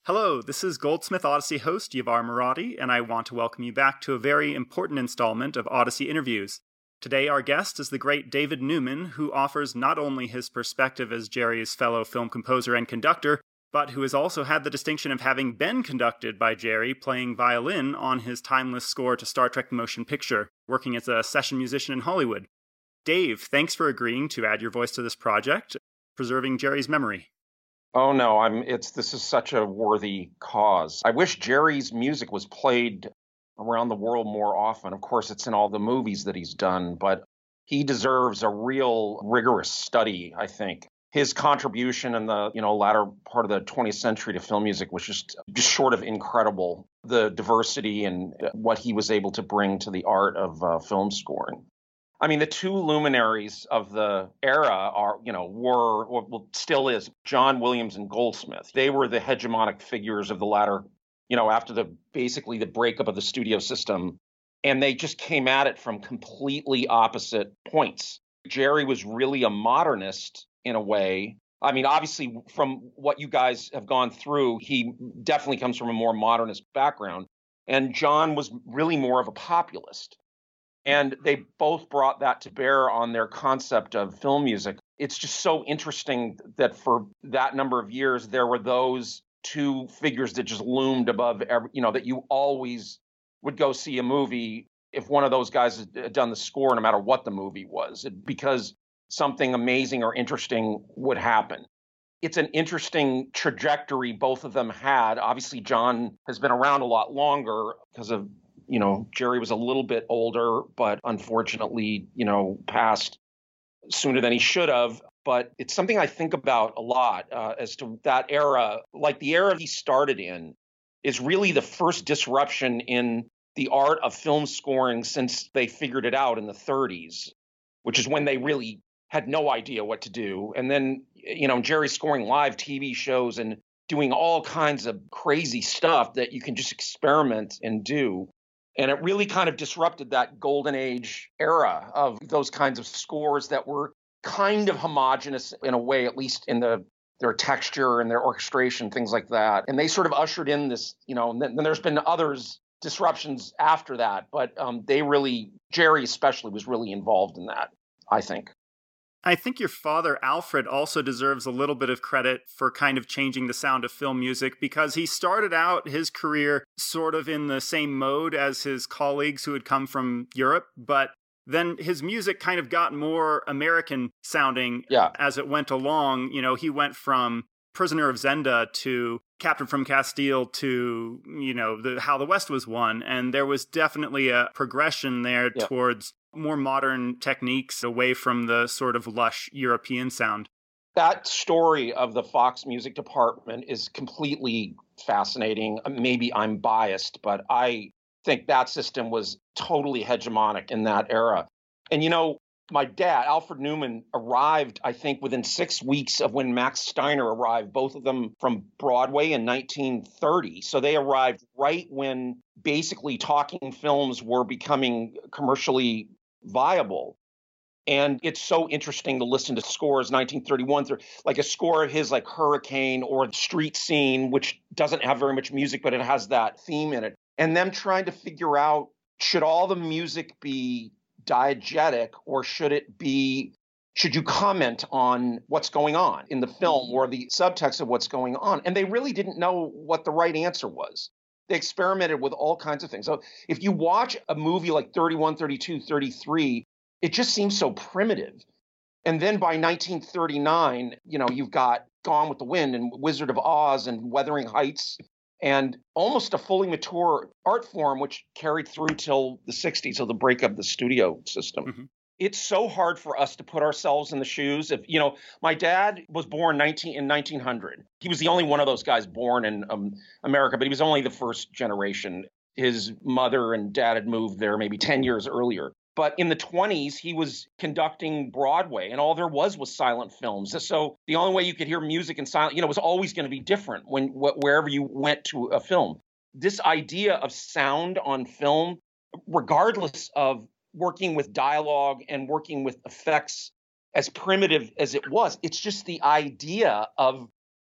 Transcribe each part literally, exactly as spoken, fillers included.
Hello, this is Goldsmith Odyssey host Yavar Murati, and I want to welcome you back to a very important installment of Odyssey Interviews. Today our guest is the great David Newman, who offers not only his perspective as Jerry's fellow film composer and conductor, but who has also had the distinction of having been conducted by Jerry playing violin on his timeless score to Star Trek The Motion Picture, working as a session musician in Hollywood. Dave, thanks for agreeing to add your voice to this project, preserving Jerry's memory. Oh no, I'm it's this is such a worthy cause. I wish Jerry's music was played around the world more often. Of course, it's in all the movies that he's done, but he deserves a real rigorous study, I think. His contribution in the, you know, latter part of the twentieth century to film music was just just short of incredible. The diversity and what he was able to bring to the art of uh, film scoring. I mean, the two luminaries of the era are, you know, were, or well, still is, John Williams and Goldsmith. They were the hegemonic figures of the latter, you know, after the basically the breakup of the studio system. And they just came at it from completely opposite points. Jerry was really a modernist in a way. I mean, obviously, from what you guys have gone through, he definitely comes from a more modernist background. And John was really more of a populist. And they both brought that to bear on their concept of film music. It's just so interesting that for that number of years, there were those two figures that just loomed above, every, you know, that you always would go see a movie if one of those guys had done the score, no matter what the movie was, because something amazing or interesting would happen. It's an interesting trajectory both of them had. Obviously, John has been around a lot longer because of You know, Jerry was a little bit older, but unfortunately, you know, passed sooner than he should have. But it's something I think about a lot uh, as to that era. Like the era he started in is really the first disruption in the art of film scoring since they figured it out in the thirties, which is when they really had no idea what to do. And then, you know, Jerry's scoring live T V shows and doing all kinds of crazy stuff that you can just experiment and do. And it really kind of disrupted that golden age era of those kinds of scores that were kind of homogenous in a way, at least in the their texture and their orchestration, things like that. And they sort of ushered in this, you know, and then, then there's been others disruptions after that. But um, they really, Jerry especially, was really involved in that, I think. I think your father, Alfred, also deserves a little bit of credit for kind of changing the sound of film music, because he started out his career sort of in the same mode as his colleagues who had come from Europe, but then his music kind of got more American sounding yeah. as it went along. You know, he went from Prisoner of Zenda to Captain from Castile to, you know, the, How the West Was Won, and there was definitely a progression there yeah. towards more modern techniques away from the sort of lush European sound. That story of the Fox music department is completely fascinating. Maybe I'm biased, but I think that system was totally hegemonic in that era. And, you know, my dad, Alfred Newman, arrived, I think, within six weeks of when Max Steiner arrived, both of them from Broadway in nineteen thirty. So they arrived right when basically talking films were becoming commercially viable. And it's so interesting to listen to scores, nineteen thirty-one, like a score of his like Hurricane or The Street Scene, which doesn't have very much music, but it has that theme in it. And them trying to figure out, should all the music be diegetic or should it be, should you comment on what's going on in the film or the subtext of what's going on? And they really didn't know what the right answer was. They experimented with all kinds of things. So if you watch a movie like thirty-one, thirty-two, thirty-three, it just seems so primitive. And then by nineteen thirty-nine, you know, you've got Gone with the Wind and Wizard of Oz and Wuthering Heights and almost a fully mature art form, which carried through till the sixties, till the breakup of the studio system. Mm-hmm. It's so hard for us to put ourselves in the shoes of, you know, my dad was born nineteen in nineteen hundred. He was the only one of those guys born in um, America, but he was only the first generation. His mother and dad had moved there maybe ten years earlier. But in the twenties, he was conducting Broadway, and all there was was silent films. So the only way you could hear music in silent, you know, was always going to be different when wh- wherever you went to a film. This idea of sound on film, regardless of working with dialogue and working with effects, as primitive as it was, it's just the idea of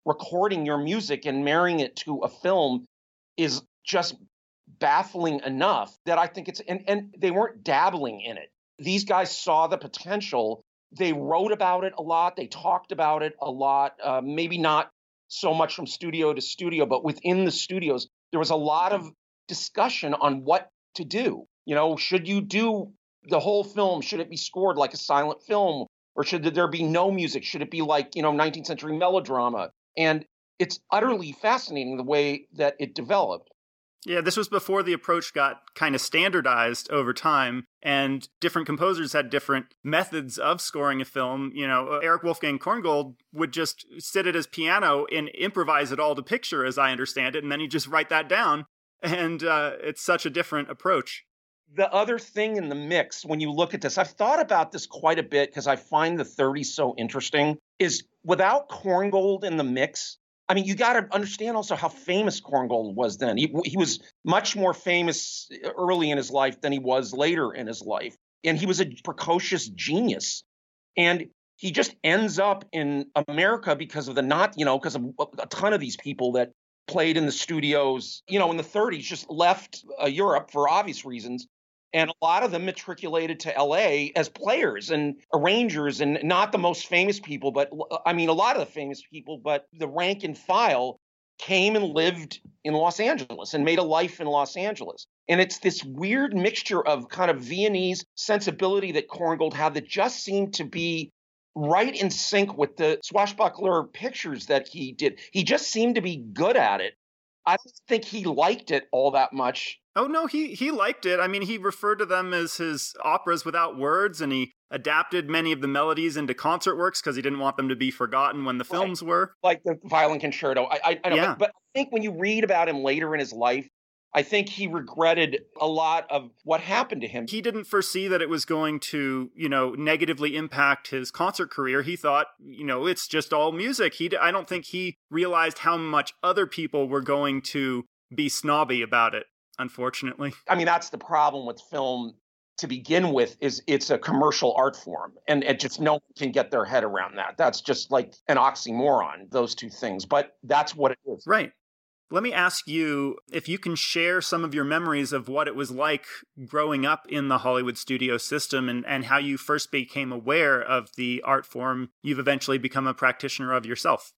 recording your music and marrying it to a film is just baffling enough that I think it's, and, and they weren't dabbling in it. These guys saw the potential. They wrote about it a lot. They talked about it a lot. Uh, maybe not so much from studio to studio, but within the studios, there was a lot of discussion on what to do. You know, should you do the whole film? Should it be scored like a silent film? Or should there be no music? Should it be like, you know, nineteenth century melodrama? And it's utterly fascinating the way that it developed. Yeah, this was before the approach got kind of standardized over time, and different composers had different methods of scoring a film. You know, Erich Wolfgang Korngold would just sit at his piano and improvise it all to picture, as I understand it, and then he'd just write that down. And uh, it's such a different approach. The other thing in the mix, when you look at this, I've thought about this quite a bit because I find the thirties so interesting, is without Korngold in the mix, I mean, you got to understand also how famous Korngold was then. He, he was much more famous early in his life than he was later in his life. And he was a precocious genius. And he just ends up in America because of the not, you know, because of a ton of these people that played in the studios, you know, in the thirties, just left uh, Europe for obvious reasons. And a lot of them matriculated to L A as players and arrangers, and not the most famous people, but I mean, a lot of the famous people, but the rank and file came and lived in Los Angeles and made a life in Los Angeles. And it's this weird mixture of kind of Viennese sensibility that Korngold had that just seemed to be right in sync with the swashbuckler pictures that he did. He just seemed to be good at it. I don't think he liked it all that much. Oh, no, he, he liked it. I mean, he referred to them as his operas without words, and he adapted many of the melodies into concert works because he didn't want them to be forgotten when the films right. were. Like the Violin Concerto. I, I, I know, yeah. but, but I think when you read about him later in his life, I think he regretted a lot of what happened to him. He didn't foresee that it was going to, you know, negatively impact his concert career. He thought, you know, it's just all music. He, I don't think he realized how much other people were going to be snobby about it, unfortunately. I mean, that's the problem with film to begin with, is it's a commercial art form. And it just no one can get their head around that. That's just like an oxymoron, those two things. But that's what it is. Right. Let me ask you if you can share some of your memories of what it was like growing up in the Hollywood studio system, and, and how you first became aware of the art form you've eventually become a practitioner of yourself.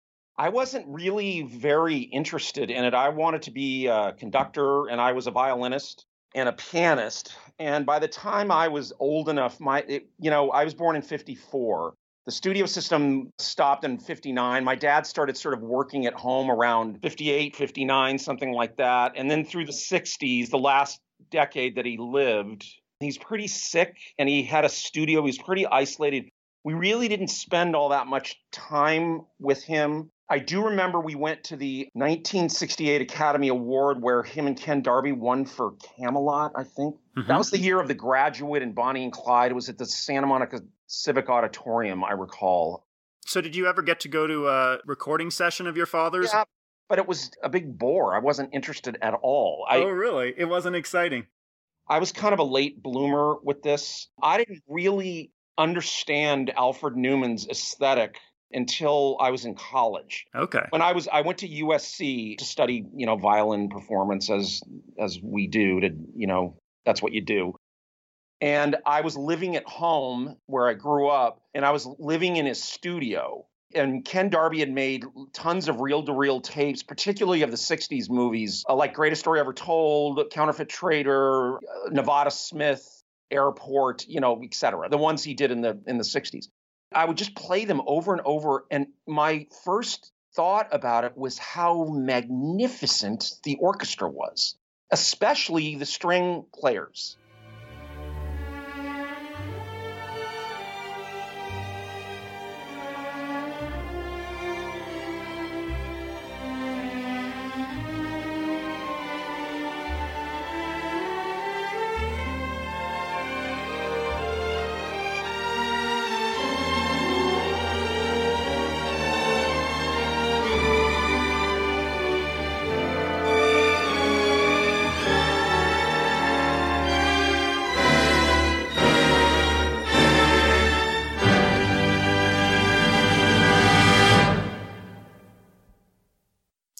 I wasn't really very interested in it. I wanted to be a conductor, and I was a violinist and a pianist. And by the time I was old enough, my it, you know, I was born in fifty-four. The studio system stopped in fifty-nine. My dad started sort of working at home around fifty-eight, fifty-nine, something like that. And then through the sixties, the last decade that he lived, he's pretty sick and he had a studio. He was pretty isolated. We really didn't spend all that much time with him. I do remember we went to the nineteen sixty-eight Academy Award where him and Ken Darby won for Camelot, I think. Mm-hmm. That was the year of The Graduate and Bonnie and Clyde. It was at the Santa Monica Civic Auditorium, I recall. So did you ever get to go to a recording session of your father's? Yeah, but it was a big bore. I wasn't interested at all. I, oh, really? It wasn't exciting? I was kind of a late bloomer with this. I didn't really understand Alfred Newman's aesthetic until I was in college. Okay. When I was, I went to U S C to study, you know, violin performance as, as we do to, you know, that's what you do. And I was living at home where I grew up, and I was living in his studio. And Ken Darby had made tons of reel-to-reel tapes, particularly of the sixties movies, uh, like Greatest Story Ever Told, Counterfeit Trader, uh, Nevada Smith, Airport, you know, et cetera. The ones he did in the in the sixties. I would just play them over and over. And my first thought about it was how magnificent the orchestra was, especially the string players.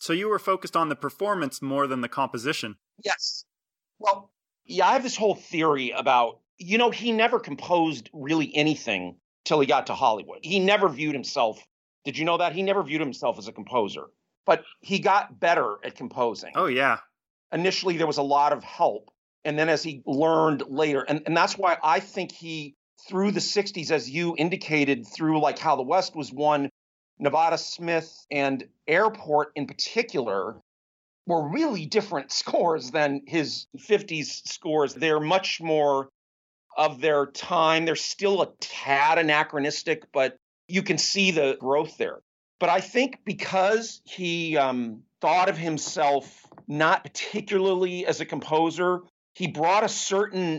So you were focused on the performance more than the composition. Yes. Well, yeah, I have this whole theory about, you know, he never composed really anything till he got to Hollywood. He never viewed himself, did you know that? He never viewed himself as a composer, but he got better at composing. Oh, yeah. Initially, there was a lot of help. And then as he learned later, and, and that's why I think he, through the sixties, as you indicated, through like How the West was won, Nevada Smith and Airport in particular were really different scores than his fifties scores. They're much more of their time. They're still a tad anachronistic, but you can see the growth there. But I think because he um, thought of himself not particularly as a composer, he brought a certain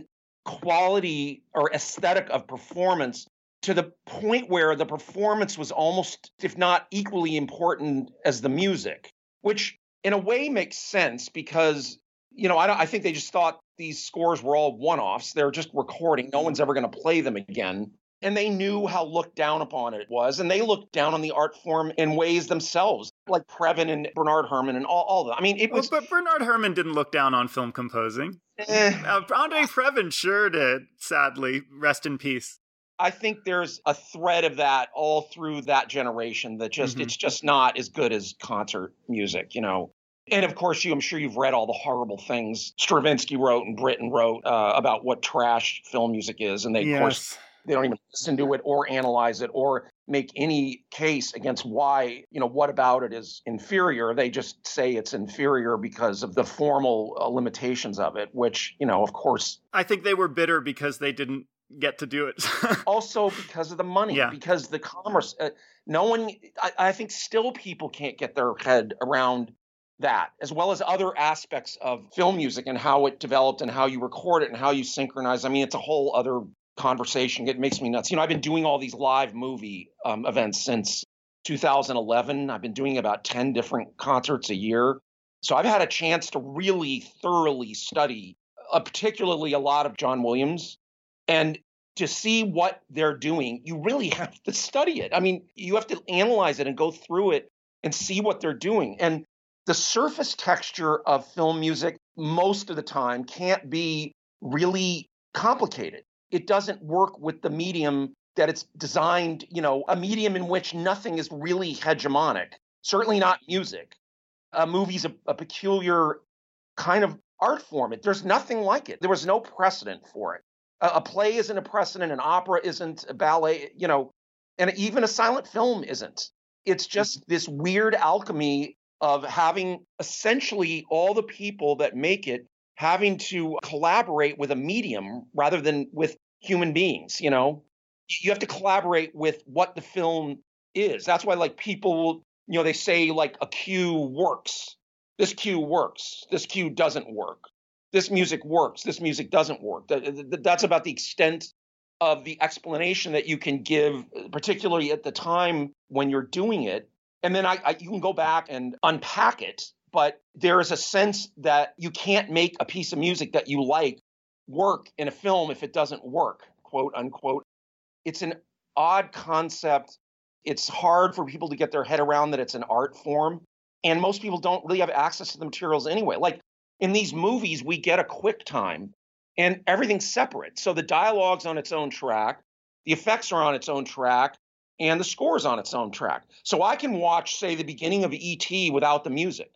quality or aesthetic of performance to the point where the performance was almost, if not equally important as the music, which in a way makes sense because, you know, I, don't, I think they just thought these scores were all one-offs. They're just recording. No one's ever going to play them again. And they knew how looked down upon it was. And they looked down on the art form in ways themselves, like Previn and Bernard Herrmann and all, all of them. I mean, it was... Well, but Bernard Herrmann didn't look down on film composing. Eh. Uh, Andre Previn sure did, sadly. Rest in peace. I think there's a thread of that all through that generation that just, mm-hmm. it's just not as good as concert music, you know. And of course, you, I'm sure you've read all the horrible things Stravinsky wrote and Britten wrote uh, about what trash film music is. And they, yes. of course, they don't even listen to it or analyze it or make any case against why, you know, what about it is inferior. They just say it's inferior because of the formal uh, limitations of it, which, you know, of course. I think they were bitter because they didn't get to do it. Also because of the money, yeah. because the commerce. Uh, no one, I, I think still people can't get their head around that, as well as other aspects of film music and how it developed and how you record it and how you synchronize. I mean, it's a whole other conversation. It makes me nuts. You know, I've been doing all these live movie um, events since two thousand eleven. I've been doing about ten different concerts a year. So I've had a chance to really thoroughly study, uh, particularly a lot of John Williams. And to see what they're doing, you really have to study it. I mean, you have to analyze it and go through it and see what they're doing. And the surface texture of film music most of the time can't be really complicated. It doesn't work with the medium that it's designed, you know, a medium in which nothing is really hegemonic, certainly not music. A movie's a, a peculiar kind of art form. It, there's nothing like it. There was no precedent for it. A, a play isn't a precedent, an opera isn't, a ballet, you know, and even a silent film isn't. It's just this weird alchemy of having essentially all the people that make it having to collaborate with a medium rather than with human beings, you know? You have to collaborate with what the film is. That's why, like, people will, you know, they say, like, a cue works. This cue works. This cue doesn't work. This music works. This music doesn't work. That's about the extent of the explanation that you can give, particularly at the time when you're doing it. And then I, I you can go back and unpack it. But there is a sense that you can't make a piece of music that you like work in a film if it doesn't work, quote unquote. It's an odd concept. It's hard for people to get their head around that it's an art form. And most people don't really have access to the materials anyway. Like in these movies, we get a quick time and everything's separate. So the dialogue's on its own track, the effects are on its own track, and the score's on its own track. So I can watch, say, the beginning of E T without the music.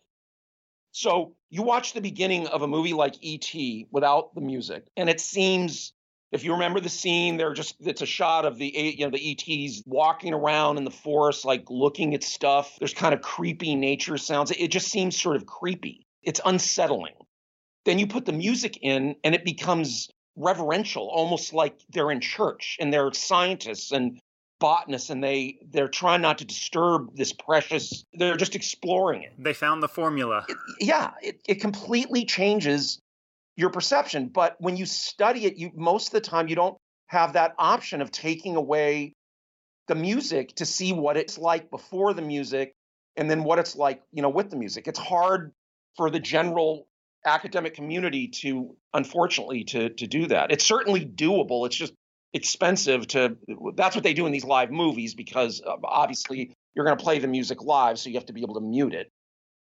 So you watch the beginning of a movie like E T without the music, and it seems, if you remember the scene, they're just, it's a shot of the, you know, the E Ts walking around in the forest, like looking at stuff. There's kind of creepy nature sounds. It just seems sort of creepy. It's unsettling. Then you put the music in and it becomes reverential, almost like they're in church and they're scientists and botanists and they, they're trying not to disturb this precious, they're just exploring it. They found the formula. It, yeah, it, it completely changes your perception. But when you study it, you most of the time you don't have that option of taking away the music to see what it's like before the music and then what it's like, you know, with the music. It's hard for the general academic community to, unfortunately, to to do that. It's certainly doable. It's just expensive to, that's what they do in these live movies because uh, obviously you're going to play the music live, so you have to be able to mute it.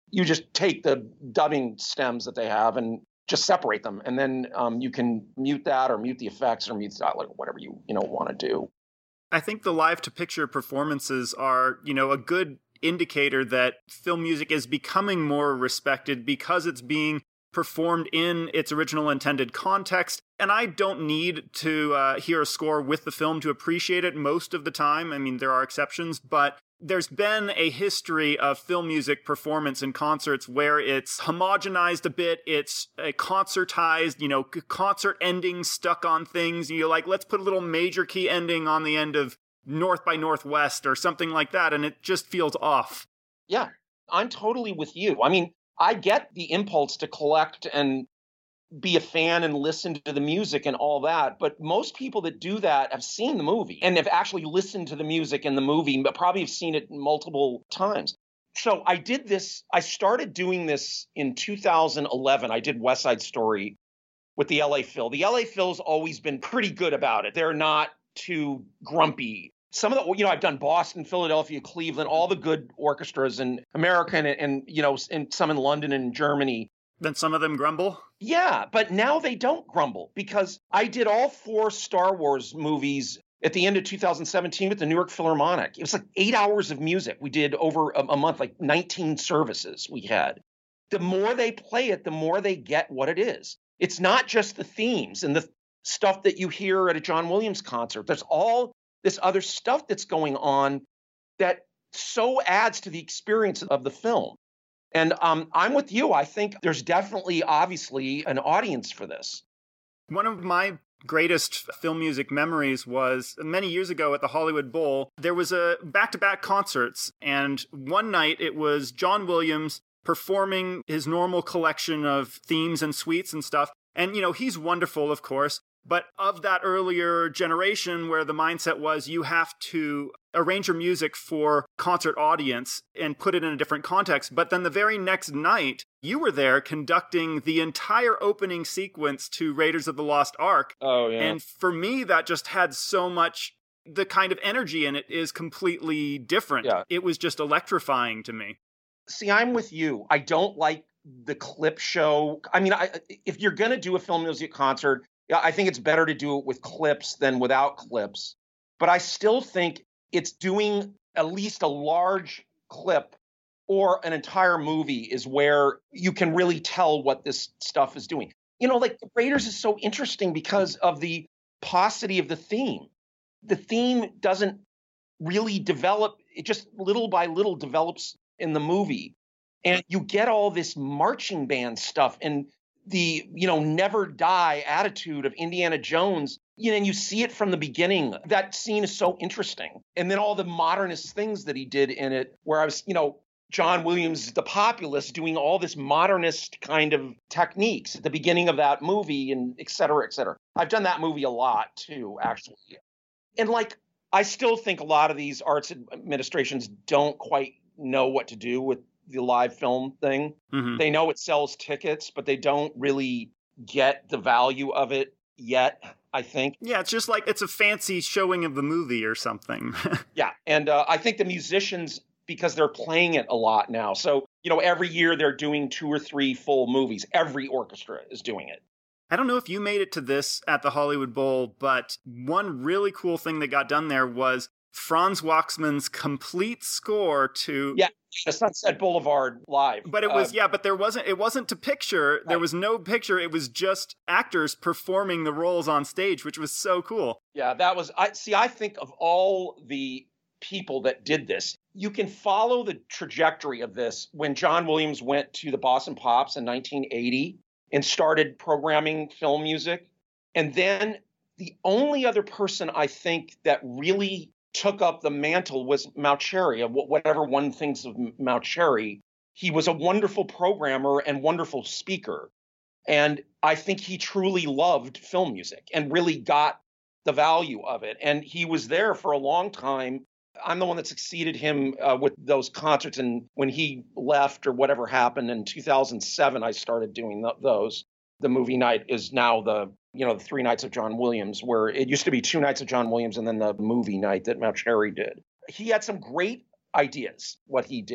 you just take the dubbing stems that they have and just separate them. And then um, you can mute that or mute the effects or mute that, like whatever you, you know, want to do. I think the live to picture performances are, you know, a good indicator that film music is becoming more respected because it's being performed in its original intended context. And I don't need to uh, hear a score with the film to appreciate it most of the time. I mean, there are exceptions, but there's been a history of film music performance in concerts where it's homogenized a bit, it's a concertized, you know, concert endings stuck on things. You're like, let's put a little major key ending on the end of North by Northwest or something like that, and it just feels off. Yeah, I'm totally with you. I mean, I get the impulse to collect and be a fan and listen to the music and all that. But most people that do that have seen the movie and have actually listened to the music in the movie, but probably have seen it multiple times. So I did this. I started doing this in two thousand eleven. I did West Side Story with the L A Phil. The L A Phil's always been pretty good about it. They're not too grumpy. Some of the, you know, I've done Boston, Philadelphia, Cleveland, all the good orchestras in America and, and you know, and some in London and Germany. Then some of them grumble? Yeah, but now they don't grumble because I did all four Star Wars movies at the end of two thousand seventeen with the New York Philharmonic. It was like eight hours of music. We did over a, a month, like nineteen services we had. The more they play it, the more they get what it is. It's not just the themes and the stuff that you hear at a John Williams concert. There's all this other stuff that's going on that so adds to the experience of the film. And um, I'm with you. I think there's definitely, obviously, an audience for this. One of my greatest film music memories was many years ago at the Hollywood Bowl. There was a back-to-back concerts, and one night it was John Williams performing his normal collection of themes and suites and stuff. And, you know, he's wonderful, of course, but of that earlier generation where the mindset was you have to arrange your music for concert audience and put it in a different context. But then the very next night, you were there conducting the entire opening sequence to Raiders of the Lost Ark. Oh, yeah. And for me, that just had so much, the kind of energy in it is completely different. Yeah. It was just electrifying to me. See, I'm with you. I don't like the clip show. I mean, I, if you're going to do a film music concert, yeah, I think it's better to do it with clips than without clips. But I still think it's doing at least a large clip or an entire movie is where you can really tell what this stuff is doing. You know, like Raiders is so interesting because of the paucity of the theme. The theme doesn't really develop. It just little by little develops in the movie. And you get all this marching band stuff and the, you know, never die attitude of Indiana Jones, you know, and you see it from the beginning. That scene is so interesting. And then all the modernist things that he did in it, where I was, you know, John Williams, the populist, doing all this modernist kind of techniques at the beginning of that movie and et cetera, et cetera. I've done that movie a lot too, actually. And like, I still think a lot of these arts administrations don't quite know what to do with the live film thing. Mm-hmm. They know it sells tickets, but they don't really get the value of it yet, I think. Yeah, it's just like it's a fancy showing of the movie or something. Yeah, and uh, I think the musicians, because they're playing it a lot now. So, you know, every year they're doing two or three full movies. Every orchestra is doing it. I don't know if you made it to this at the Hollywood Bowl, but one really cool thing that got done there was Franz Waxman's complete score to yeah, the Sunset Boulevard live. But it was uh, yeah, but there wasn't it wasn't to picture. There right. was no picture. It was just actors performing the roles on stage, which was so cool. Yeah, that was I see I think of all the people that did this. You can follow the trajectory of this when John Williams went to the Boston Pops in nineteen eighty and started programming film music. And then the only other person I think that really took up the mantle was Mauceri, whatever one thinks of Mauceri. He was a wonderful programmer and wonderful speaker. And I think he truly loved film music and really got the value of it. And he was there for a long time. I'm the one that succeeded him uh, with those concerts. And when he left or whatever happened in two thousand seven, I started doing th- those. The movie night is now the, you know, the three nights of John Williams, where it used to be two nights of John Williams and then the movie night that Mauceri did. He had some great ideas, what he did.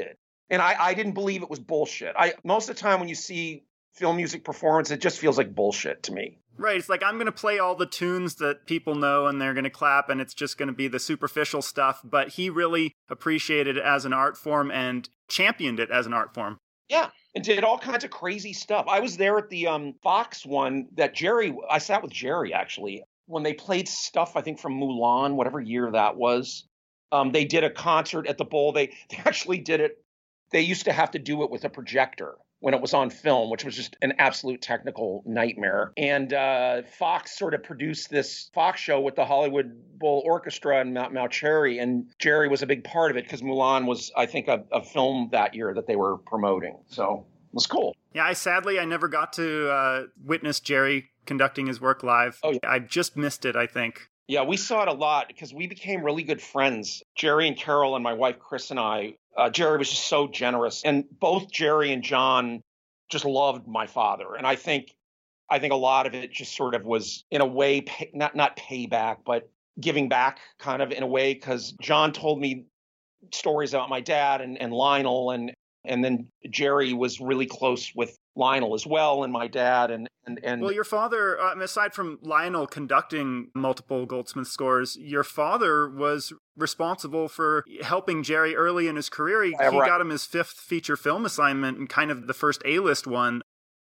And I, I didn't believe it was bullshit. I most of the time when you see film music performance, it just feels like bullshit to me. Right. It's like, I'm going to play all the tunes that people know and they're going to clap and it's just going to be the superficial stuff. But he really appreciated it as an art form and championed it as an art form. Yeah. And did all kinds of crazy stuff. I was there at the um, Fox one that Jerry, I sat with Jerry actually, when they played stuff, I think from Mulan, whatever year that was. Um, they did a concert at the Bowl. They, they actually did it. They used to have to do it with a projector when it was on film, which was just an absolute technical nightmare. And uh, Fox sort of produced this Fox show with the Hollywood Bowl Orchestra and Mount, Mount Cherry. And Jerry was a big part of it because Mulan was, I think, a, a film that year that they were promoting. So it was cool. Yeah, I sadly, I never got to uh, witness Jerry conducting his work live. Oh, yeah. I just missed it, I think. Yeah, we saw it a lot because we became really good friends. Jerry and Carol and my wife, Chris, and I. Uh, Jerry was just so generous. And both Jerry and John just loved my father. And I think I think a lot of it just sort of was, in a way, pay, not, not payback, but giving back kind of in a way, because John told me stories about my dad and, and Lionel. And, and then Jerry was really close with Lionel as well, and my dad. And, and, and Well, your father, um, aside from Lionel conducting multiple Goldsmith scores, your father was responsible for helping Jerry early in his career. He, Yeah, he right. got him his fifth feature film assignment and kind of the first A-list one.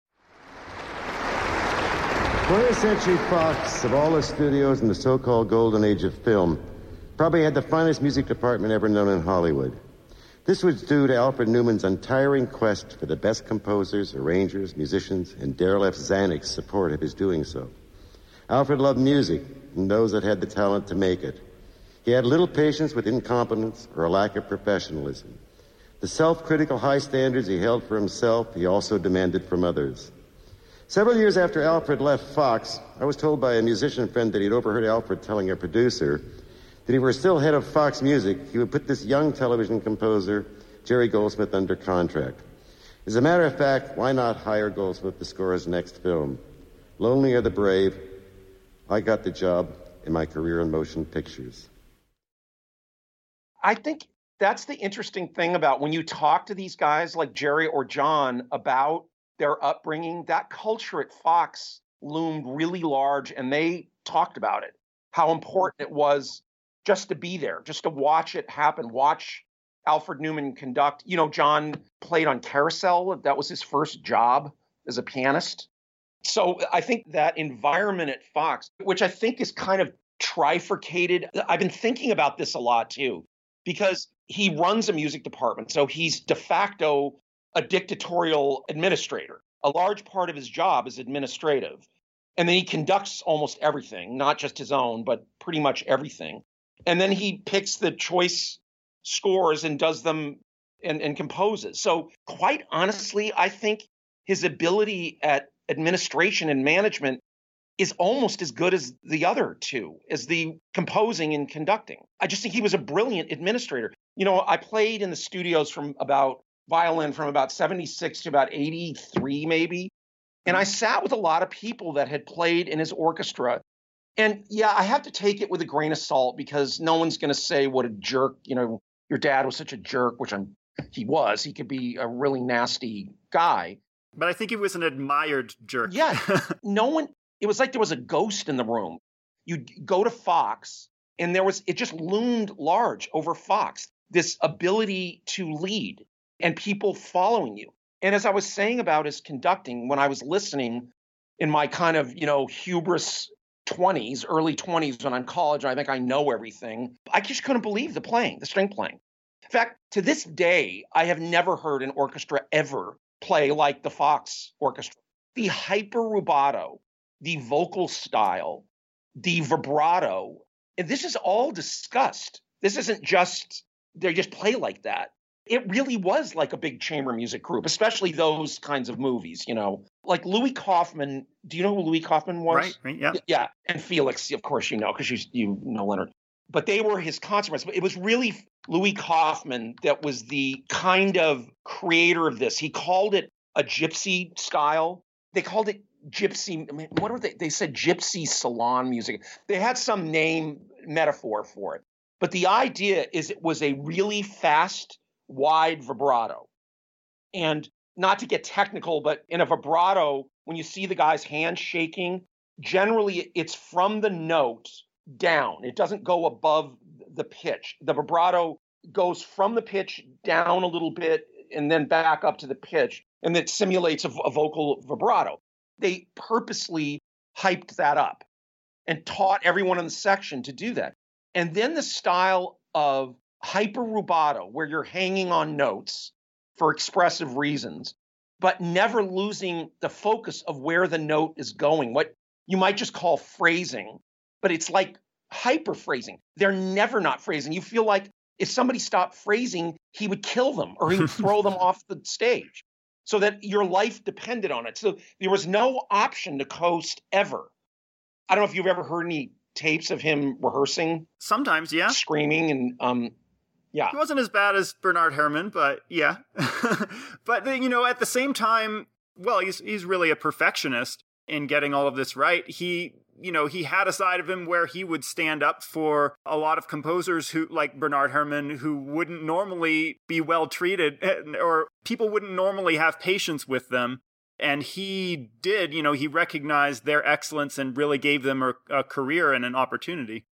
twentieth Century Fox, of all the studios in the so-called golden age of film, probably had the finest music department ever known in Hollywood. This was due to Alfred Newman's untiring quest for the best composers, arrangers, musicians, and Darryl F. Zanuck's support of his doing so. Alfred loved music and those that had the talent to make it. He had little patience with incompetence or a lack of professionalism. The self-critical high standards he held for himself, he also demanded from others. Several years after Alfred left Fox, I was told by a musician friend that he'd overheard Alfred telling a producer that if he were still head of Fox Music, he would put this young television composer, Jerry Goldsmith, under contract. As a matter of fact, why not hire Goldsmith to score his next film? Lonely Are the Brave. I got the job in my career in motion pictures. I think that's the interesting thing about when you talk to these guys like Jerry or John about their upbringing, that culture at Fox loomed really large, and they talked about it, how important it was just to be there, just to watch it happen, watch Alfred Newman conduct. You know, John played on Carousel. That was his first job as a pianist. So I think that environment at Fox, which I think is kind of trifurcated, I've been thinking about this a lot too, because he runs a music department. So he's de facto a dictatorial administrator. A large part of his job is administrative. And then he conducts almost everything, not just his own, but pretty much everything. And then he picks the choice scores and does them and, and composes. So quite honestly, I think his ability at administration and management is almost as good as the other two, as the composing and conducting. I just think he was a brilliant administrator. You know, I played in the studios from about violin from about seventy-six to about eighty-three, maybe. And I sat with a lot of people that had played in his orchestra. And yeah, I have to take it with a grain of salt because no one's going to say what a jerk, you know, your dad was such a jerk, which I'm, he was. He could be a really nasty guy. But I think he was an admired jerk. Yeah, no one, it was like there was a ghost in the room. You'd go to Fox and there was, it just loomed large over Fox, this ability to lead and people following you. And as I was saying about his conducting, when I was listening in my kind of, you know, hubris twenties, early twenties when I'm in college, I think I know everything. I just couldn't believe the playing, the string playing. In fact, to this day, I have never heard an orchestra ever play like the Fox Orchestra. The hyper rubato, the vocal style, the vibrato, and this is all discussed. This isn't just, they just play like that. It really was like a big chamber music group, especially those kinds of movies, you know, like Louis Kaufman. Do you know who Louis Kaufman was? Right, right, yeah. Yeah, and Felix, of course, you know, because you, you know Leonard. But they were his concerts. But it was really Louis Kaufman that was the kind of creator of this. He called it a gypsy style. They called it gypsy. I mean, what were they? They said gypsy salon music. They had some name metaphor for it. But the idea is it was a really fast, wide vibrato. And not to get technical, but in a vibrato, when you see the guy's hand shaking, generally it's from the note down. It doesn't go above the pitch. The vibrato goes from the pitch down a little bit and then back up to the pitch, and it simulates a, a vocal vibrato. They purposely hyped that up and taught everyone in the section to do that. And then the style of hyper rubato, where you're hanging on notes for expressive reasons, but never losing the focus of where the note is going, what you might just call phrasing, but it's like hyper phrasing. They're never not phrasing. You feel like if somebody stopped phrasing, he would kill them or he would throw them off the stage, so that your life depended on it. So there was no option to coast ever. I don't know if you've ever heard any tapes of him rehearsing. Sometimes, yeah. Screaming and, um, yeah. He wasn't as bad as Bernard Herrmann, but yeah. But, you know, at the same time, well, he's he's really a perfectionist in getting all of this right. He, you know, he had a side of him where he would stand up for a lot of composers who, like Bernard Herrmann, who wouldn't normally be well treated, or people wouldn't normally have patience with them. And he did, you know, he recognized their excellence and really gave them a, a career and an opportunity.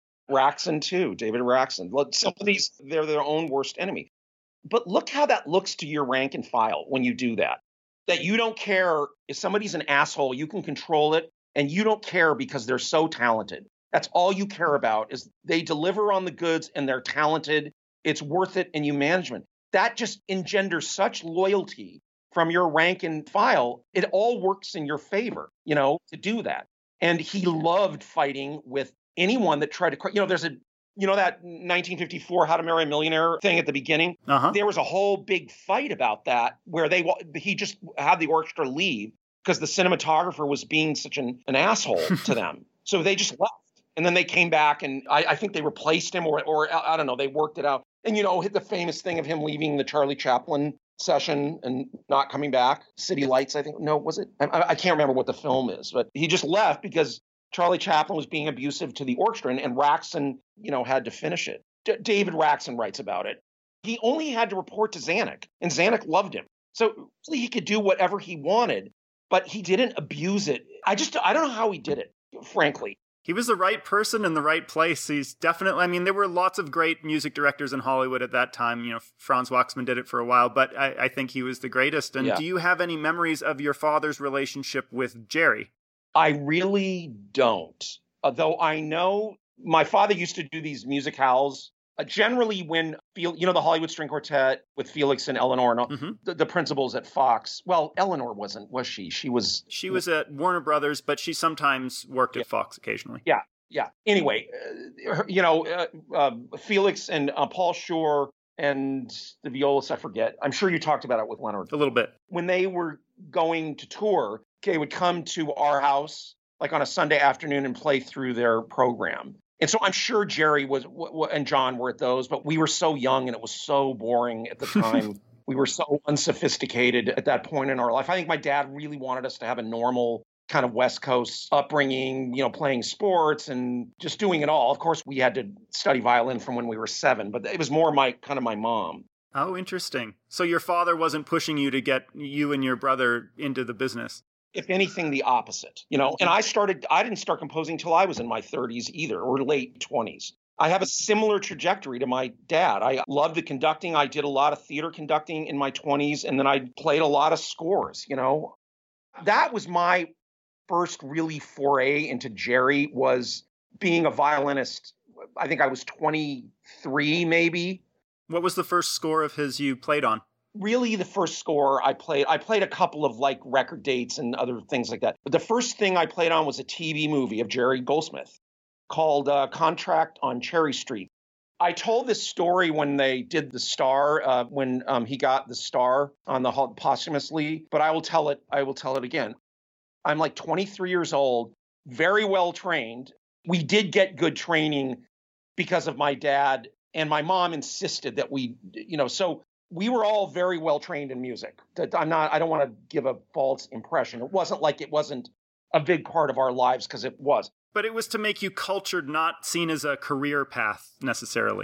Raxon, too, David Raxon. Some of these, they're their own worst enemy. But look how that looks to your rank and file when you do that. That you don't care if somebody's an asshole, you can control it, and you don't care because they're so talented. That's all you care about, is they deliver on the goods and they're talented. It's worth it, and you management. That just engenders such loyalty from your rank and file. It all works in your favor, you know, to do that. And he loved fighting with anyone that tried to, you know, there's a, you know, that nineteen fifty-four How to Marry a Millionaire thing at the beginning? Uh-huh. There was a whole big fight about that where they he just had the orchestra leave because the cinematographer was being such an, an asshole to them. So they just left. And then they came back, and I, I think they replaced him, or, or I don't know, they worked it out. And, you know, hit the famous thing of him leaving the Charlie Chaplin session and not coming back. City Lights, I think. No, was it? I, I can't remember what the film is, but he just left because Charlie Chaplin was being abusive to the orchestra, and, and Raxon, you know, had to finish it. D- David Raxon writes about it. He only had to report to Zanuck, and Zanuck loved him. So he could do whatever he wanted, but he didn't abuse it. I just, I don't know how he did it, frankly. He was the right person in the right place. He's definitely, I mean, there were lots of great music directors in Hollywood at that time. You know, Franz Waxman did it for a while, but I, I think he was the greatest. And yeah. Do you have any memories of your father's relationship with Jerry? I really don't. Uh, though I know my father used to do these musicals. Uh, generally when, you know, the Hollywood String Quartet with Felix and Eleanor, and all, mm-hmm. the, the principals at Fox. Well, Eleanor wasn't, was she? She was... She was at Warner Brothers, but she sometimes worked yeah. at Fox occasionally. Yeah, yeah. Anyway, uh, you know, uh, uh, Felix and uh, Paul Shore and the violist, I forget. I'm sure you talked about it with Leonard. A little bit. When they were going to tour, they would come to our house, like on a Sunday afternoon, and play through their program. And so I'm sure Jerry was w- w- and John were at those, but we were so young and it was so boring at the time. We were so unsophisticated at that point in our life. I think my dad really wanted us to have a normal kind of West Coast upbringing, you know, playing sports and just doing it all. Of course, we had to study violin from when we were seven, but it was more my kind of my mom. Oh, interesting. So your father wasn't pushing you to get you and your brother into the business? If anything, the opposite, you know, and I started, I didn't start composing until I was in my thirties either, or late twenties. I have a similar trajectory to my dad. I loved the conducting. I did a lot of theater conducting in my twenties, and then I played a lot of scores, you know. That was my first really foray into Jerry, was being a violinist. I think I was twenty-three, maybe. What was the first score of his you played on? Really, the first score I played, I played a couple of like record dates and other things like that. But the first thing I played on was a T V movie of Jerry Goldsmith called uh, Contract on Cherry Street. I told this story when they did the Star, uh, when um, he got the Star on the posthumously, but I will tell it, I will tell it again. I'm like twenty-three years old, very well trained. We did get good training because of my dad, and my mom insisted that we, you know, so we were all very well trained in music. I'm not, I don't want to give a false impression. It wasn't like it wasn't a big part of our lives, because it was. But it was to make you cultured, not seen as a career path necessarily.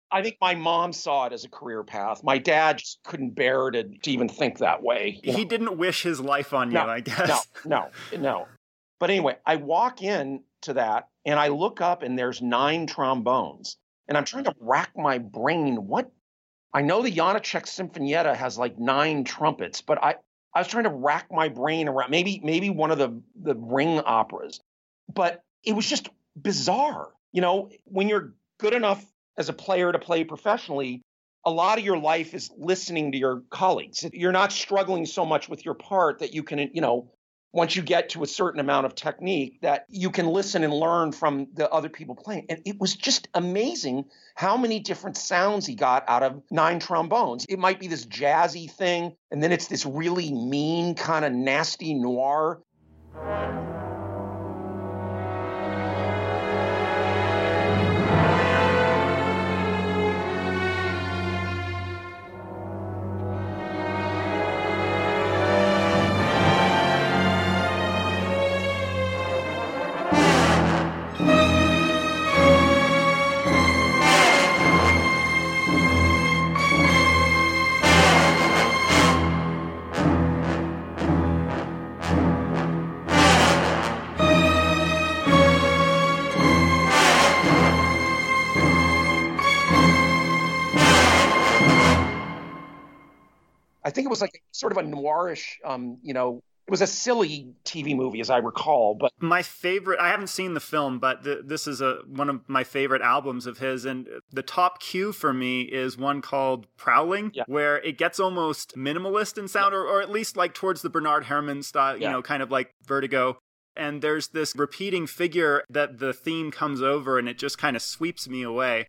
I think my mom saw it as a career path. My dad just couldn't bear to, to even think that way. He know? didn't wish his life on you, no, I guess. No, no, no. But anyway, I walk in to that and I look up and there's nine trombones. And I'm trying to rack my brain. What? I know the Janacek Sinfonietta has like nine trumpets, but I, I was trying to rack my brain around maybe maybe one of the, the Ring operas. But it was just bizarre. You know, when you're good enough as a player to play professionally, a lot of your life is listening to your colleagues. You're not struggling so much with your part that you can, you know, once you get to a certain amount of technique, that you can listen and learn from the other people playing. And it was just amazing how many different sounds he got out of nine trombones. It might be this jazzy thing, and then it's this really mean, kind of nasty noir. I think it was like sort of a noirish, um, you know, it was a silly T V movie, as I recall. But my favorite, I haven't seen the film, but th- this is a one of my favorite albums of his. And the top cue for me is one called Prowling, yeah. where it gets almost minimalist in sound, yeah. or, or at least like towards the Bernard Herrmann style, you yeah. know, kind of like Vertigo. And there's this repeating figure that the theme comes over and it just kind of sweeps me away.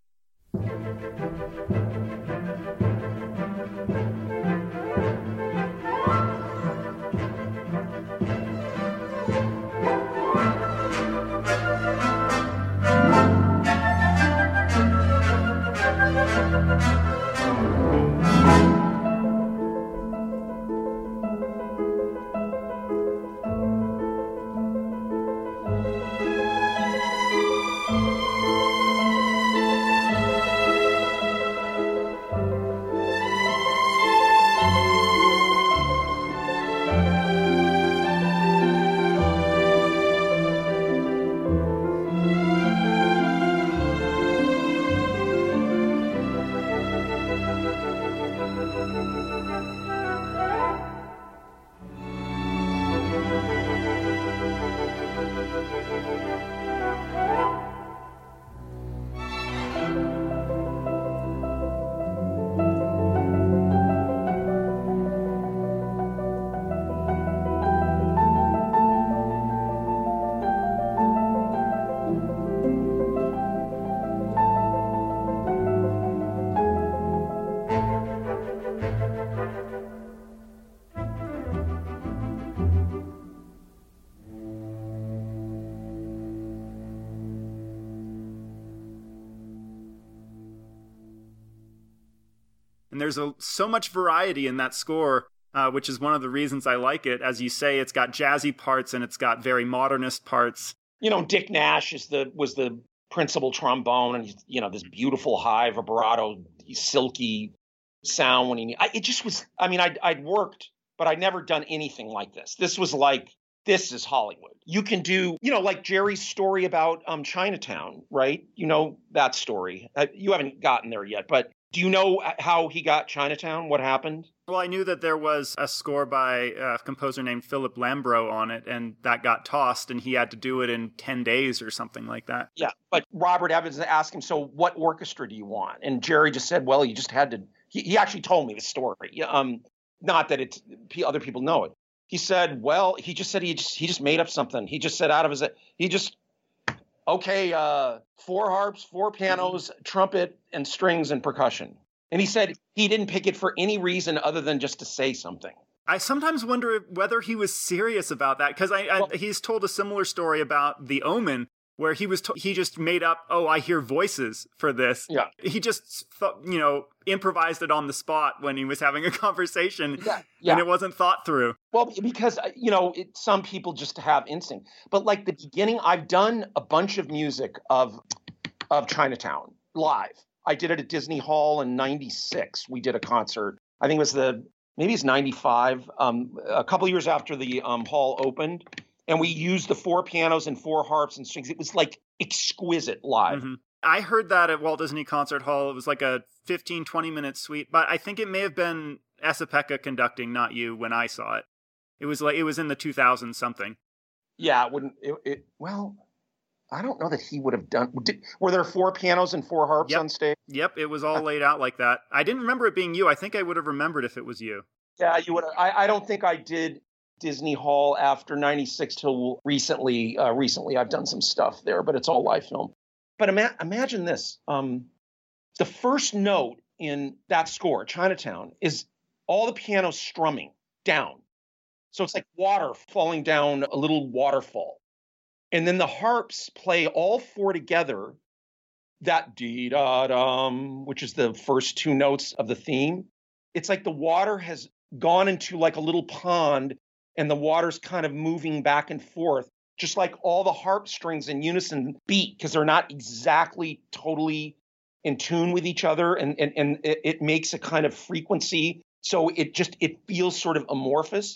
And there's a, so much variety in that score, uh, which is one of the reasons I like it. As you say, it's got jazzy parts and it's got very modernist parts. You know, Dick Nash is the was the principal trombone, and he's, you know, this beautiful high vibrato, silky sound when he. I, it just was. I mean, I'd, I'd worked, but I'd never done anything like this. This was like, this is Hollywood. You can do, you know, like Jerry's story about um, Chinatown, right? You know that story. Uh, you haven't gotten there yet, but. Do you know how he got Chinatown? What happened? Well, I knew that there was a score by a composer named Philip Lambro on it, and that got tossed, and he had to do it in ten days or something like that. Yeah, but Robert Evans asked him, so what orchestra do you want? And Jerry just said, well, you just had to... He, he actually told me the story. Um, not that it's other people know it. He said, well, he just said he just he just made up something. He just said out of his... He just... Okay, uh, four harps, four pianos, trumpet, and strings and percussion. And he said he didn't pick it for any reason other than just to say something. I sometimes wonder whether he was serious about that, because I, I well, he's told a similar story about The Omen, where he was to- he just made up, oh, I hear voices for this. Yeah. He just, th- you know, improvised it on the spot when he was having a conversation, yeah, yeah. and it wasn't thought through. Well, because, you know, it, some people just have instinct. But like the beginning, I've done a bunch of music of of Chinatown live. I did it at Disney Hall in ninety-six. We did a concert. I think it was the, maybe it's ninety-five, um, a couple years after the um, hall opened. And we used the four pianos and four harps and strings. It was like exquisite live. Mm-hmm. I heard that at Walt Disney Concert Hall. It was like a fifteen, twenty minute suite, but I think it may have been Esa-Pekka conducting, not you, when I saw it. It was like, it was in the two thousands something. Yeah, it wouldn't, it, it well... I don't know that he would have done. Did, were there four pianos and four harps yep. on stage? Yep, it was all laid out like that. I didn't remember it being you. I think I would have remembered if it was you. Yeah, you would. I, I don't think I did Disney Hall after ninety-six till recently. Uh, recently, I've done some stuff there, but it's all live film. But ima- imagine this: um, the first note in that score, Chinatown, is all the pianos strumming down. So it's like water falling down a little waterfall. And then the harps play all four together, that dee-da-dum, which is the first two notes of the theme. It's like the water has gone into like a little pond and the water's kind of moving back and forth, just like all the harp strings in unison beat because they're not exactly totally in tune with each other. And, and, and it, it makes a kind of frequency. So it just, it feels sort of amorphous.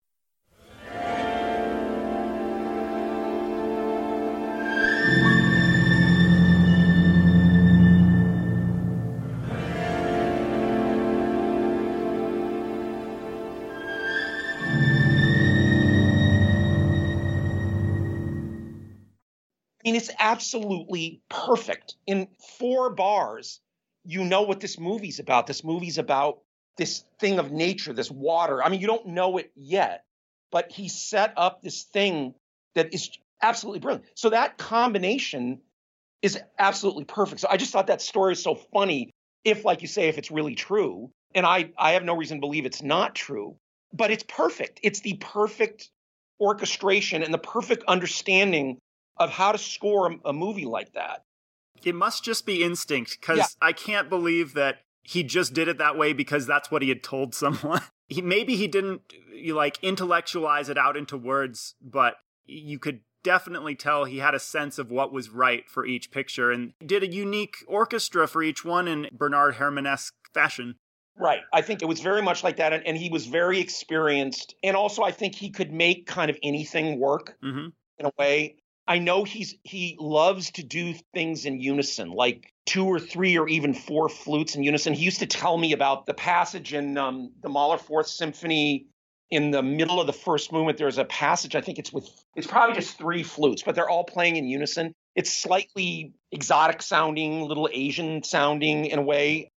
I mean, it's absolutely perfect. In four bars, you know what this movie's about. This movie's about this thing of nature, this water. I mean, you don't know it yet, but he set up this thing that is absolutely brilliant. So that combination is absolutely perfect. So I just thought that story is so funny if, like you say, if it's really true. And I, I have no reason to believe it's not true, but it's perfect. It's the perfect orchestration and the perfect understanding of how to score a, a movie like that. It must just be instinct, because yeah. I can't believe that he just did it that way because that's what he had told someone. He, maybe he didn't you, like intellectualize it out into words, but you could definitely tell he had a sense of what was right for each picture and did a unique orchestra for each one in Bernard Herrmann-esque fashion. Right. I think it was very much like that. And, and he was very experienced. And also, I think he could make kind of anything work mm-hmm. in a way. I know he's he loves to do things in unison, like two or three or even four flutes in unison. He used to tell me about the passage in um, the Mahler Fourth Symphony. In the middle of the first movement, there's a passage. I think it's with it's probably just three flutes, but they're all playing in unison. It's slightly exotic sounding, little Asian sounding in a way.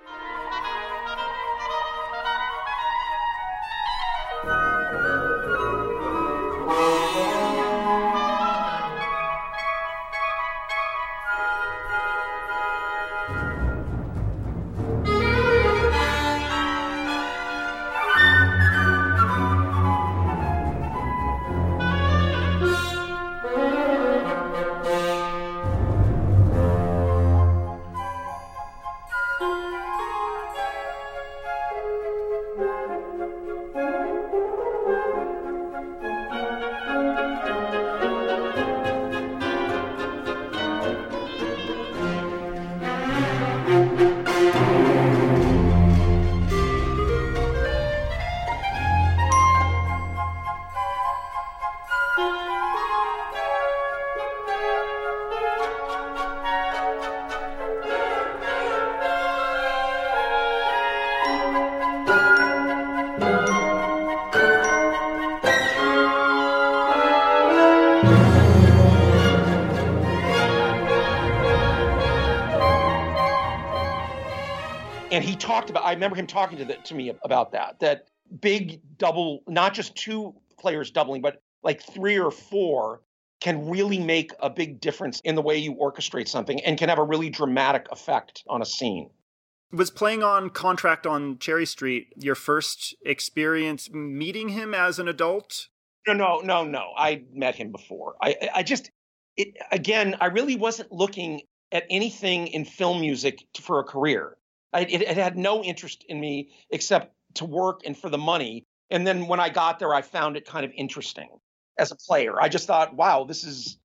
And he talked about, I remember him talking to, the, to me about that, that big double, not just two players doubling, but like three or four can really make a big difference in the way you orchestrate something and can have a really dramatic effect on a scene. Was playing on Contract on Cherry Street your first experience meeting him as an adult? No, no, no, no. I met him before. I, I just, it, again, I really wasn't looking at anything in film music for a career. I, it, it had no interest in me except to work and for the money. And then when I got there, I found it kind of interesting as a player. I just thought, wow, this is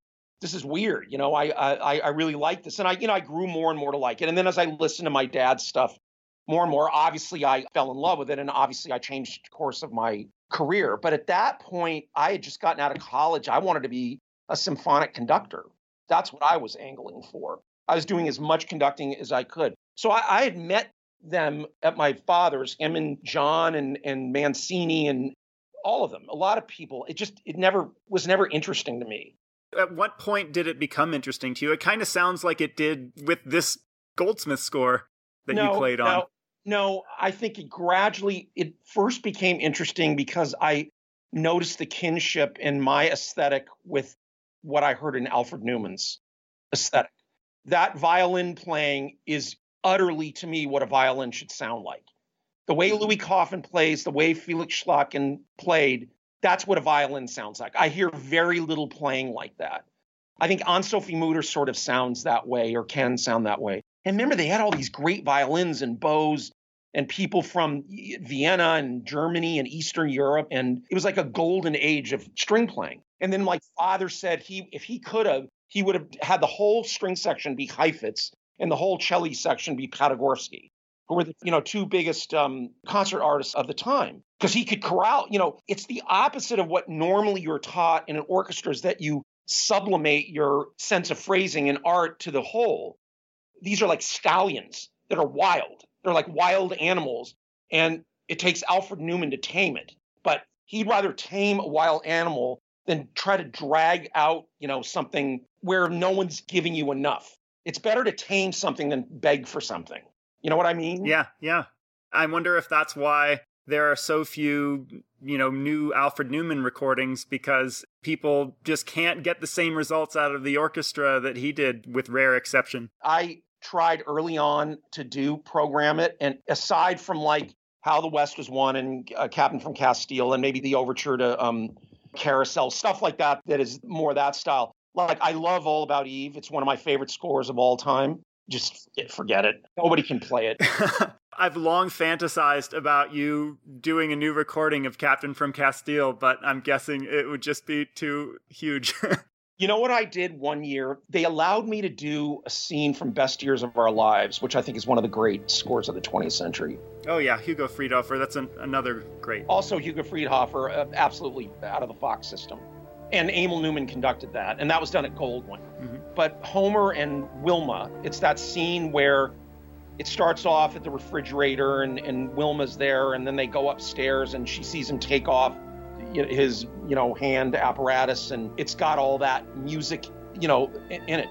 this is weird. You know, I, I, I really like this. And I, you know, I grew more and more to like it. And then as I listened to my dad's stuff more and more, obviously I fell in love with it. And obviously I changed the course of my career. But at that point, I had just gotten out of college. I wanted to be a symphonic conductor. That's what I was angling for. I was doing as much conducting as I could. So I, I had met them at my father's, him and John and, and Mancini and all of them, a lot of people. It just, it never was never interesting to me. At what point did it become interesting to you? It kind of sounds like it did with this Goldsmith score that no, you played on. No, no, I think it gradually, it first became interesting because I noticed the kinship in my aesthetic with what I heard in Alfred Newman's aesthetic. That violin playing is utterly, to me, what a violin should sound like. The way Louis Coffin plays, the way Felix Schlacken played, that's what a violin sounds like. I hear very little playing like that. I think Anne-Sophie Mutter sort of sounds that way or can sound that way. And remember, they had all these great violins and bows and people from Vienna and Germany and Eastern Europe. And it was like a golden age of string playing. And then my father said he, if he could have, he would have had the whole string section be Heifetz and the whole cello section be Paderewski, who were the you know two biggest um, concert artists of the time. Because he could corral, you know, it's the opposite of what normally you're taught in an orchestra, is that you sublimate your sense of phrasing and art to the whole. These are like stallions that are wild. They're like wild animals. And it takes Alfred Newman to tame it. But he'd rather tame a wild animal than try to drag out, you know, something where no one's giving you enough. It's better to tame something than beg for something. You know what I mean? Yeah, yeah. I wonder if that's why there are so few, you know, new Alfred Newman recordings, because people just can't get the same results out of the orchestra that he did, with rare exception. I tried early on to do program it. And aside from like How the West Was Won and uh, Captain from Castile and maybe the overture to um, Carousel, stuff like that, that is more that style. Like, I love All About Eve. It's one of my favorite scores of all time. Just forget it. Nobody can play it. I've long fantasized about you doing a new recording of Captain from Castile, but I'm guessing it would just be too huge. You know what I did one year? They allowed me to do a scene from Best Years of Our Lives, which I think is one of the great scores of the twentieth century. Oh, yeah, Hugo Friedhofer. That's an, another great. Also, Hugo Friedhofer, uh, absolutely out of the Fox system. And Emil Newman conducted that, and that was done at Goldwyn. Mm-hmm. But Homer and Wilma, it's that scene where it starts off at the refrigerator and, and Wilma's there, and then they go upstairs and she sees him take off his, you know, hand apparatus, and it's got all that music, you know, in, in it.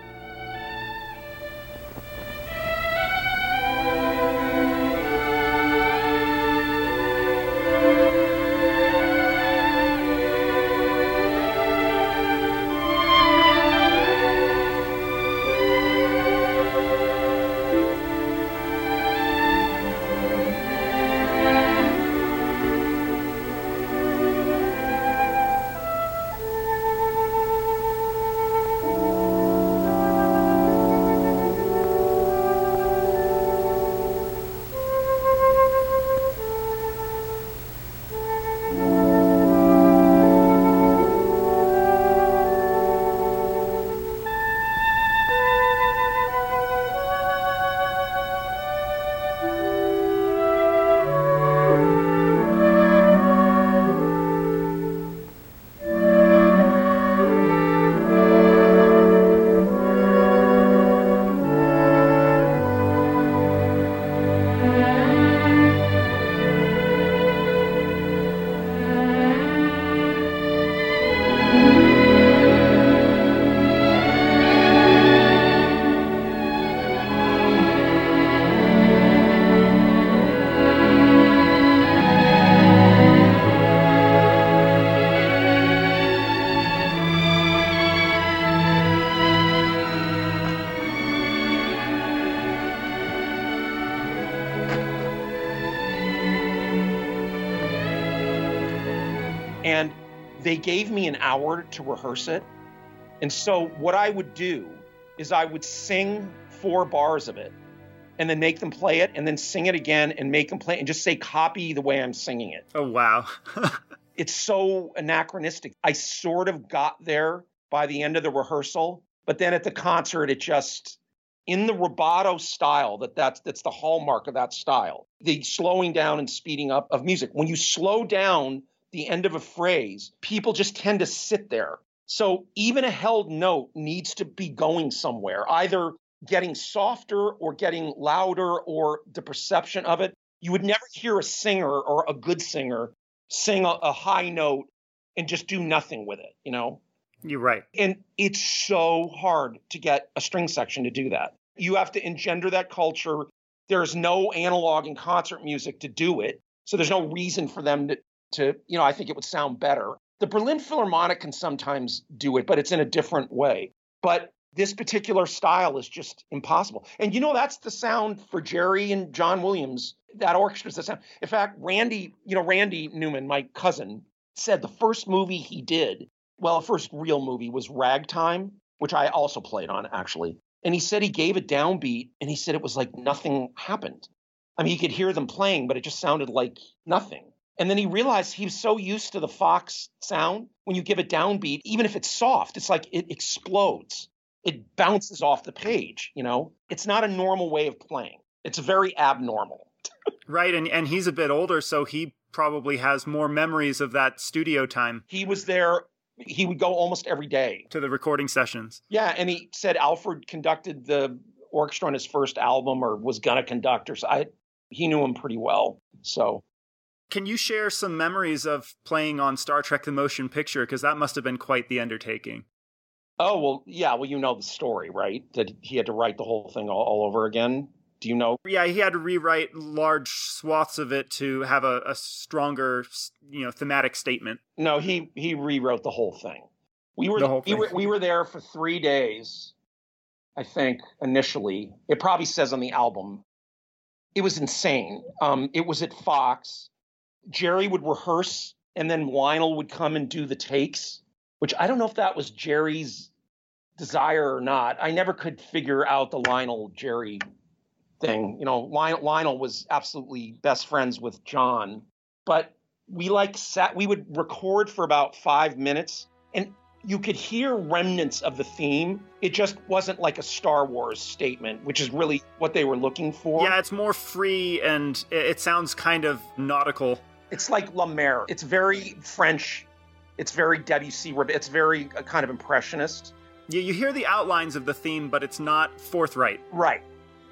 And they gave me an hour to rehearse it. And so what I would do is I would sing four bars of it and then make them play it and then sing it again and make them play it and just say, copy the way I'm singing it. Oh, wow. It's so anachronistic. I sort of got there by the end of the rehearsal. But then at the concert, it just, in the rubato style, that that's, that's the hallmark of that style, the slowing down and speeding up of music. When you slow down the end of a phrase, people just tend to sit there. So even a held note needs to be going somewhere, either getting softer or getting louder, or the perception of it. You would never hear a singer or a good singer sing a, a high note and just do nothing with it, you know? You're right. And it's so hard to get a string section to do that. You have to engender that culture. There's no analog in concert music to do it. So there's no reason for them to, to, you know, I think it would sound better. The Berlin Philharmonic can sometimes do it, but it's in a different way. But this particular style is just impossible. And, you know, that's the sound for Jerry and John Williams. That orchestra's the sound. In fact, Randy, you know, Randy Newman, my cousin, said the first movie he did, well, the first real movie was Ragtime, which I also played on, actually. And he said he gave a downbeat, and he said it was like nothing happened. I mean, you could hear them playing, but it just sounded like nothing. And then he realized he was so used to the Fox sound. When you give a downbeat, even if it's soft, it's like it explodes. It bounces off the page, you know? It's not a normal way of playing. It's very abnormal. Right, and, and he's a bit older, so he probably has more memories of that studio time. He was there. He would go almost every day. To the recording sessions. Yeah, and he said Alfred conducted the orchestra on his first album, or was going to conduct, or so. I, he knew him pretty well, so... Can you share some memories of playing on Star Trek The Motion Picture? Because that must have been quite the undertaking. Oh, well, yeah. Well, you know the story, right? That he had to write the whole thing all, all over again. Do you know? Yeah, he had to rewrite large swaths of it to have a, a stronger, you know, thematic statement. No, he he rewrote the whole thing. We were, the whole we thing. were we were there for three days, I think, initially. It probably says on the album. It was insane. Um, it was at Fox. Jerry would rehearse, and then Lionel would come and do the takes, which I don't know if that was Jerry's desire or not. I never could figure out the Lionel-Jerry thing. You know, Lionel, Lionel was absolutely best friends with John, but we like sat, we would record for about five minutes, and you could hear remnants of the theme. It just wasn't like a Star Wars statement, which is really what they were looking for. Yeah, it's more free, and it sounds kind of nautical. It's like La Mer. It's very French. It's very Debussy. It's very uh, kind of impressionist. Yeah, you hear the outlines of the theme, but it's not forthright. Right.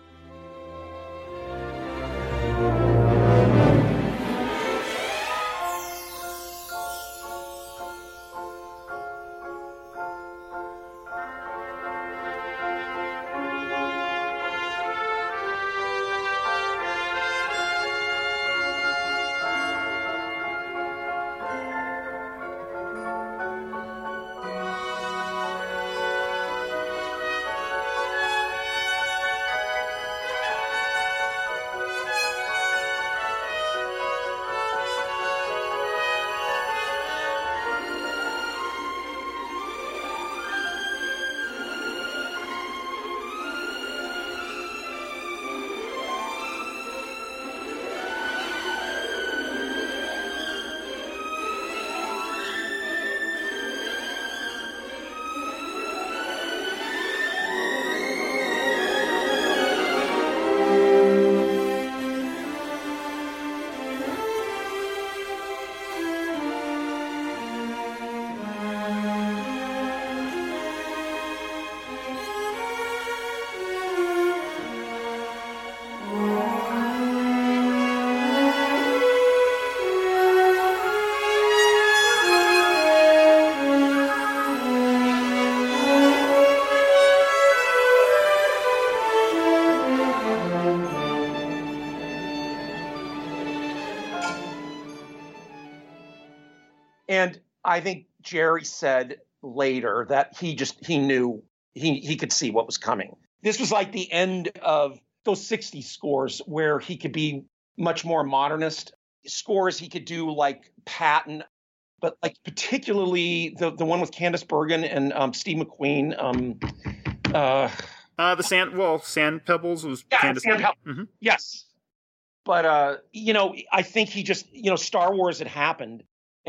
And I think Jerry said later that he just, he knew, he, he could see what was coming. This was like the end of those sixties scores where he could be much more modernist. Scores he could do like Patton, but like particularly the, the one with Candice Bergen and um, Steve McQueen. Um, uh, uh, the Sand, well, Sand Pebbles was yeah, Candice Sand Bergen. Pebbles. Mm-hmm. Yes. But, uh, you know, I think he just, you know, Star Wars had happened.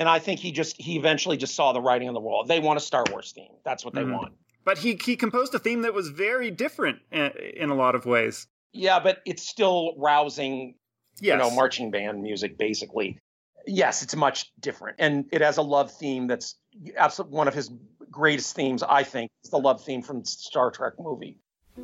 And I think he just he eventually just saw the writing on the wall. They want a Star Wars theme. That's what they mm-hmm. want. But he he composed a theme that was very different in, in a lot of ways. Yeah, but it's still rousing, yes. you know, marching band music, basically. Yes, it's much different. And it has a love theme that's absolutely one of his greatest themes, I think. It's the love theme from Star Trek movie.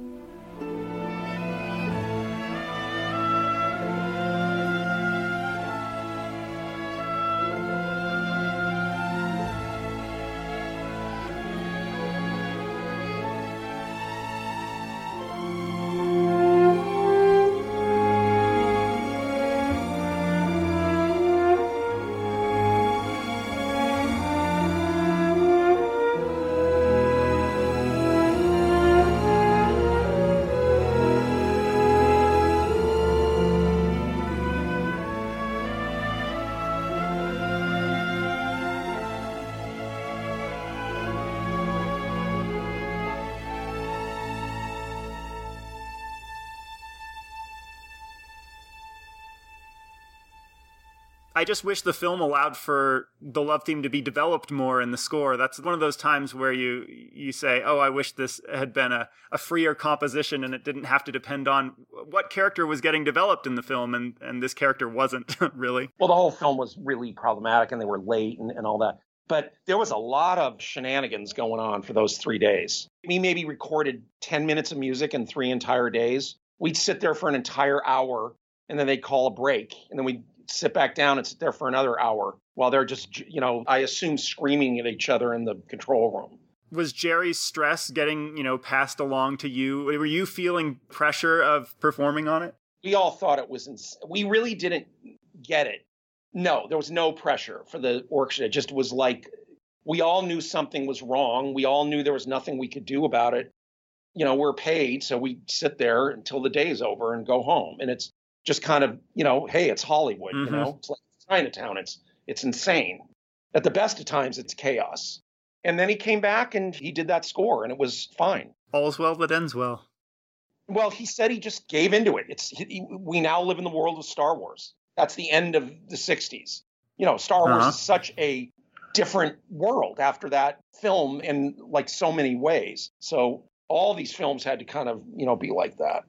I just wish the film allowed for the love theme to be developed more in the score. That's one of those times where you you say, oh, I wish this had been a, a freer composition and it didn't have to depend on what character was getting developed in the film, and, and this character wasn't, really. Well, the whole film was really problematic, and they were late and, and all that. But there was a lot of shenanigans going on for those three days. We maybe recorded ten minutes of music in three entire days. We'd sit there for an entire hour, and then they'd call a break, and then we'd sit back down and sit there for another hour while they're just, you know, I assume screaming at each other in the control room. Was Jerry's stress getting, you know, passed along to you? Were you feeling pressure of performing on it? We all thought it was, ins- we really didn't get it. No, there was no pressure for the orchestra. It just was like, we all knew something was wrong. We all knew there was nothing we could do about it. You know, we're paid, so we sit there until the day's over and go home. And it's just kind of, you know, hey, it's Hollywood, mm-hmm. you know, it's like Chinatown. It's it's insane. At the best of times, it's chaos. And then he came back and he did that score, and it was fine. All's well that ends well. Well, he said he just gave into it. It's he, we now live in the world of Star Wars. That's the end of the sixties. You know, Star Wars uh-huh. is such a different world after that film in like so many ways. So all these films had to kind of, you know, be like that.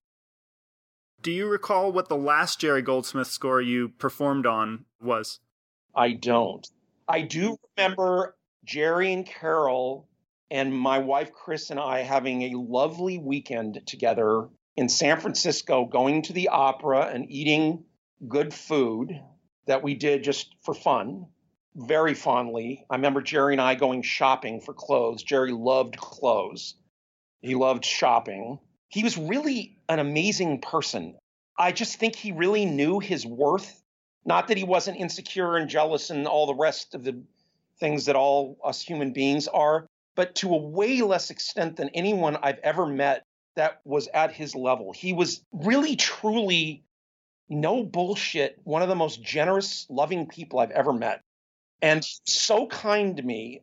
Do you recall what the last Jerry Goldsmith score you performed on was? I don't. I do remember Jerry and Carol and my wife Chris and I having a lovely weekend together in San Francisco, going to the opera and eating good food that we did just for fun, very fondly. I remember Jerry and I going shopping for clothes. Jerry loved clothes. He loved shopping. He was really an amazing person. I just think he really knew his worth. Not that he wasn't insecure and jealous and all the rest of the things that all us human beings are, but to a way less extent than anyone I've ever met that was at his level. He was really, truly, no bullshit, one of the most generous, loving people I've ever met. And so kind to me.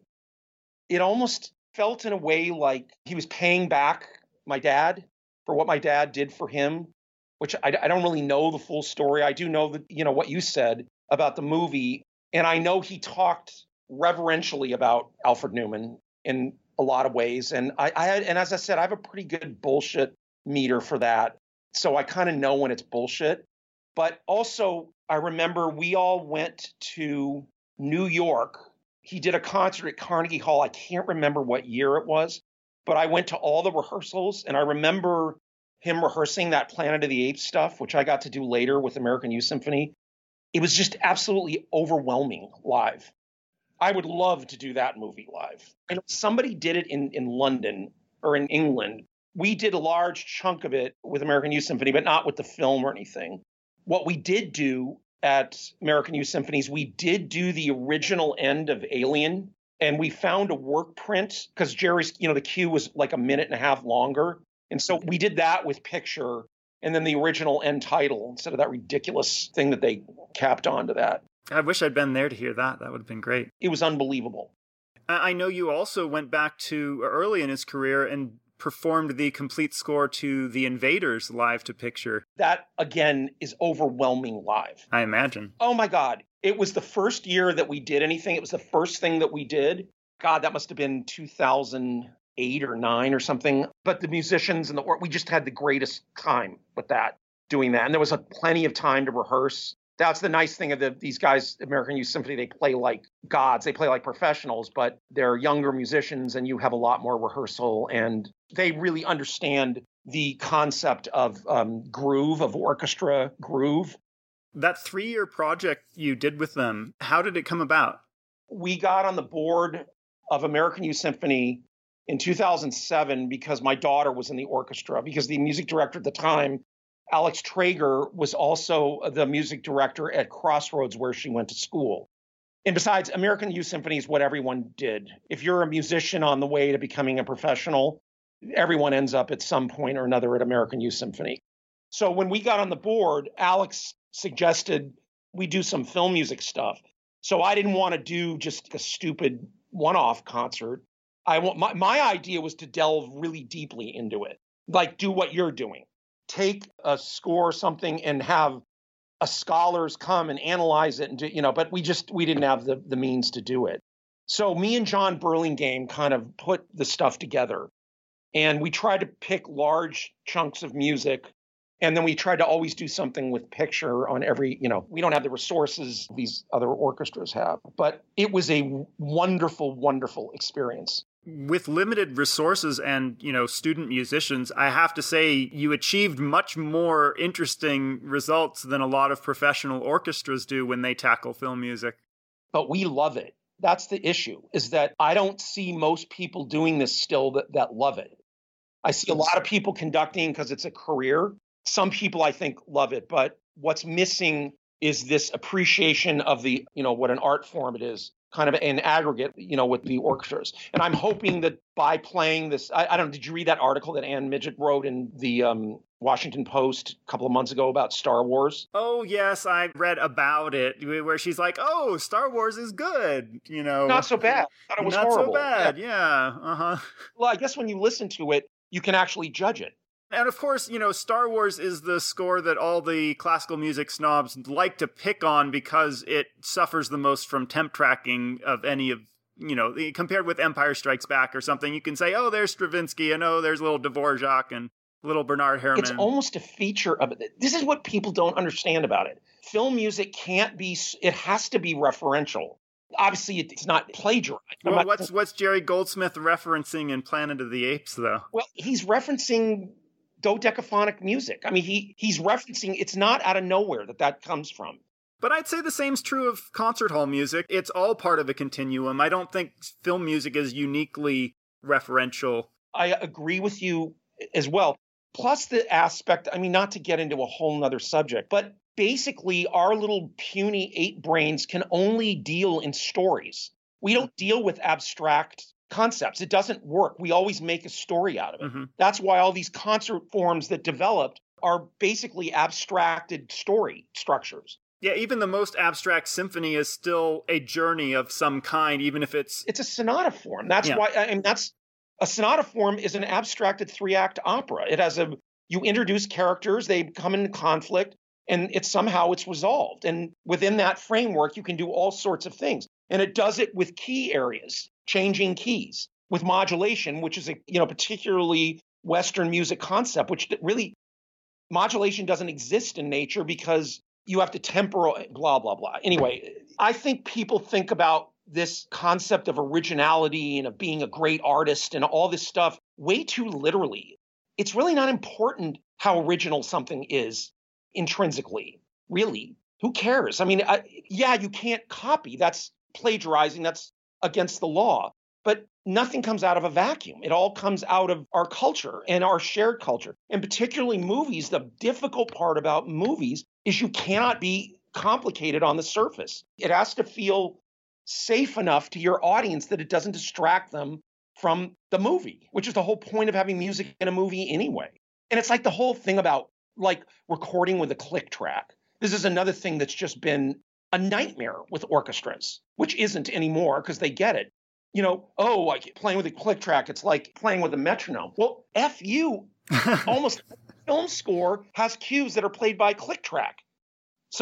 It almost felt in a way like he was paying back my dad for what my dad did for him, which I, I don't really know the full story. I do know that, you know, what you said about the movie. And I know he talked reverentially about Alfred Newman in a lot of ways. And I, I had, and as I said, I have a pretty good bullshit meter for that. So I kind of know when it's bullshit. But also, I remember we all went to New York. He did a concert at Carnegie Hall. I can't remember what year it was, but I went to all the rehearsals, and I remember him rehearsing that Planet of the Apes stuff, which I got to do later with American Youth Symphony. It was just absolutely overwhelming live. I would love to do that movie live. And somebody did it in, in London or in England. We did a large chunk of it with American Youth Symphony, but not with the film or anything. What we did do at American Youth Symphonies, we did do the original end of Alien, and we found a work print because Jerry's, you know, the cue was like a minute and a half longer. And so we did that with picture and then the original end title instead of that ridiculous thing that they capped onto that. I wish I'd been there to hear that. That would have been great. It was unbelievable. I know you also went back to early in his career and performed the complete score to The Invaders live to picture. That, again, is overwhelming live. I imagine. Oh, my God. It was the first year that we did anything. It was the first thing that we did. God, that must have been two thousand eight or nine or something. But the musicians and the we just had the greatest time with that, doing that. And there was a plenty of time to rehearse. That's the nice thing of the, these guys, American Youth Symphony, they play like gods. They play like professionals, but they're younger musicians and you have a lot more rehearsal. And they really understand the concept of um, groove, of orchestra groove. That three-year project you did with them, how did it come about? We got on the board of American Youth Symphony in two thousand seven because my daughter was in the orchestra, because the music director at the time, Alex Traeger, was also the music director at Crossroads, where she went to school. And besides, American Youth Symphony is what everyone did. If you're a musician on the way to becoming a professional, everyone ends up at some point or another at American Youth Symphony. So when we got on the board, Alex suggested we do some film music stuff. So I didn't want to do just a stupid one-off concert. I want my, my idea was to delve really deeply into it, like do what you're doing. Take a score or something and have a scholars come and analyze it and do, you know, but we just, we didn't have the, the means to do it. So me and John Burlingame kind of put the stuff together, and we tried to pick large chunks of music. And then we tried to always do something with picture on every, you know, we don't have the resources these other orchestras have, but it was a wonderful, wonderful experience. With limited resources and, you know, student musicians, I have to say you achieved much more interesting results than a lot of professional orchestras do when they tackle film music. But we love it. That's the issue, is that I don't see most people doing this still that, that love it. I see a lot of people conducting because it's a career. Some people, I think, love it, but what's missing is this appreciation of the, you know, what an art form it is, kind of in aggregate, you know, with the orchestras. And I'm hoping that by playing this, I, I don't know, did you read that article that Ann Midget wrote in the um, Washington Post a couple of months ago about Star Wars? Oh, yes, I read about it, where she's like, oh, Star Wars is good, you know. Not so bad. I thought it was Not horrible. so bad, yeah. yeah. Uh-huh. Well, I guess when you listen to it, you can actually judge it. And of course, you know, Star Wars is the score that all the classical music snobs like to pick on because it suffers the most from temp tracking of any of, you know, compared with Empire Strikes Back or something. You can say, oh, there's Stravinsky, and oh, there's little Dvorak and little Bernard Herrmann. It's almost a feature of it. This is what people don't understand about it. Film music can't be, it has to be referential. Obviously, it's not plagiarized. Well, not, what's what's Jerry Goldsmith referencing in Planet of the Apes, though? Well, he's referencing dodecaphonic music. I mean, he he's referencing, it's not out of nowhere that that comes from. But I'd say the same's true of concert hall music. It's all part of a continuum. I don't think film music is uniquely referential. I agree with you as well. Plus the aspect, I mean, not to get into a whole nother subject, but basically our little puny ape brains can only deal in stories. We don't deal with abstract concepts. It doesn't work. We always make a story out of it. Mm-hmm. That's why all these concert forms that developed are basically abstracted story structures. Yeah, even the most abstract symphony is still a journey of some kind, even if it's... It's a sonata form. That's yeah. why, I mean, that's... A sonata form is an abstracted three-act opera. It has a... You introduce characters, they come into conflict, and it's somehow it's resolved. And within that framework, you can do all sorts of things. And it does it with key areas, changing keys, with modulation, which is a you know particularly Western music concept, which really modulation doesn't exist in nature because you have to temporal blah blah blah. Anyway, I think people think about this concept of originality and of being a great artist and all this stuff way too literally. It's really not important how original something is intrinsically. Really, who cares? I mean, I, yeah, you can't copy. That's plagiarizing. That's against the law. But nothing comes out of a vacuum. It all comes out of our culture and our shared culture. And particularly movies, the difficult part about movies is you cannot be complicated on the surface. It has to feel safe enough to your audience that it doesn't distract them from the movie, which is the whole point of having music in a movie anyway. And it's like the whole thing about like recording with a click track. This is another thing that's just been a nightmare with orchestras, which isn't anymore because they get it. You know, oh, like playing with a click track, it's like playing with a metronome. Well, F you, almost film score has cues that are played by click track. So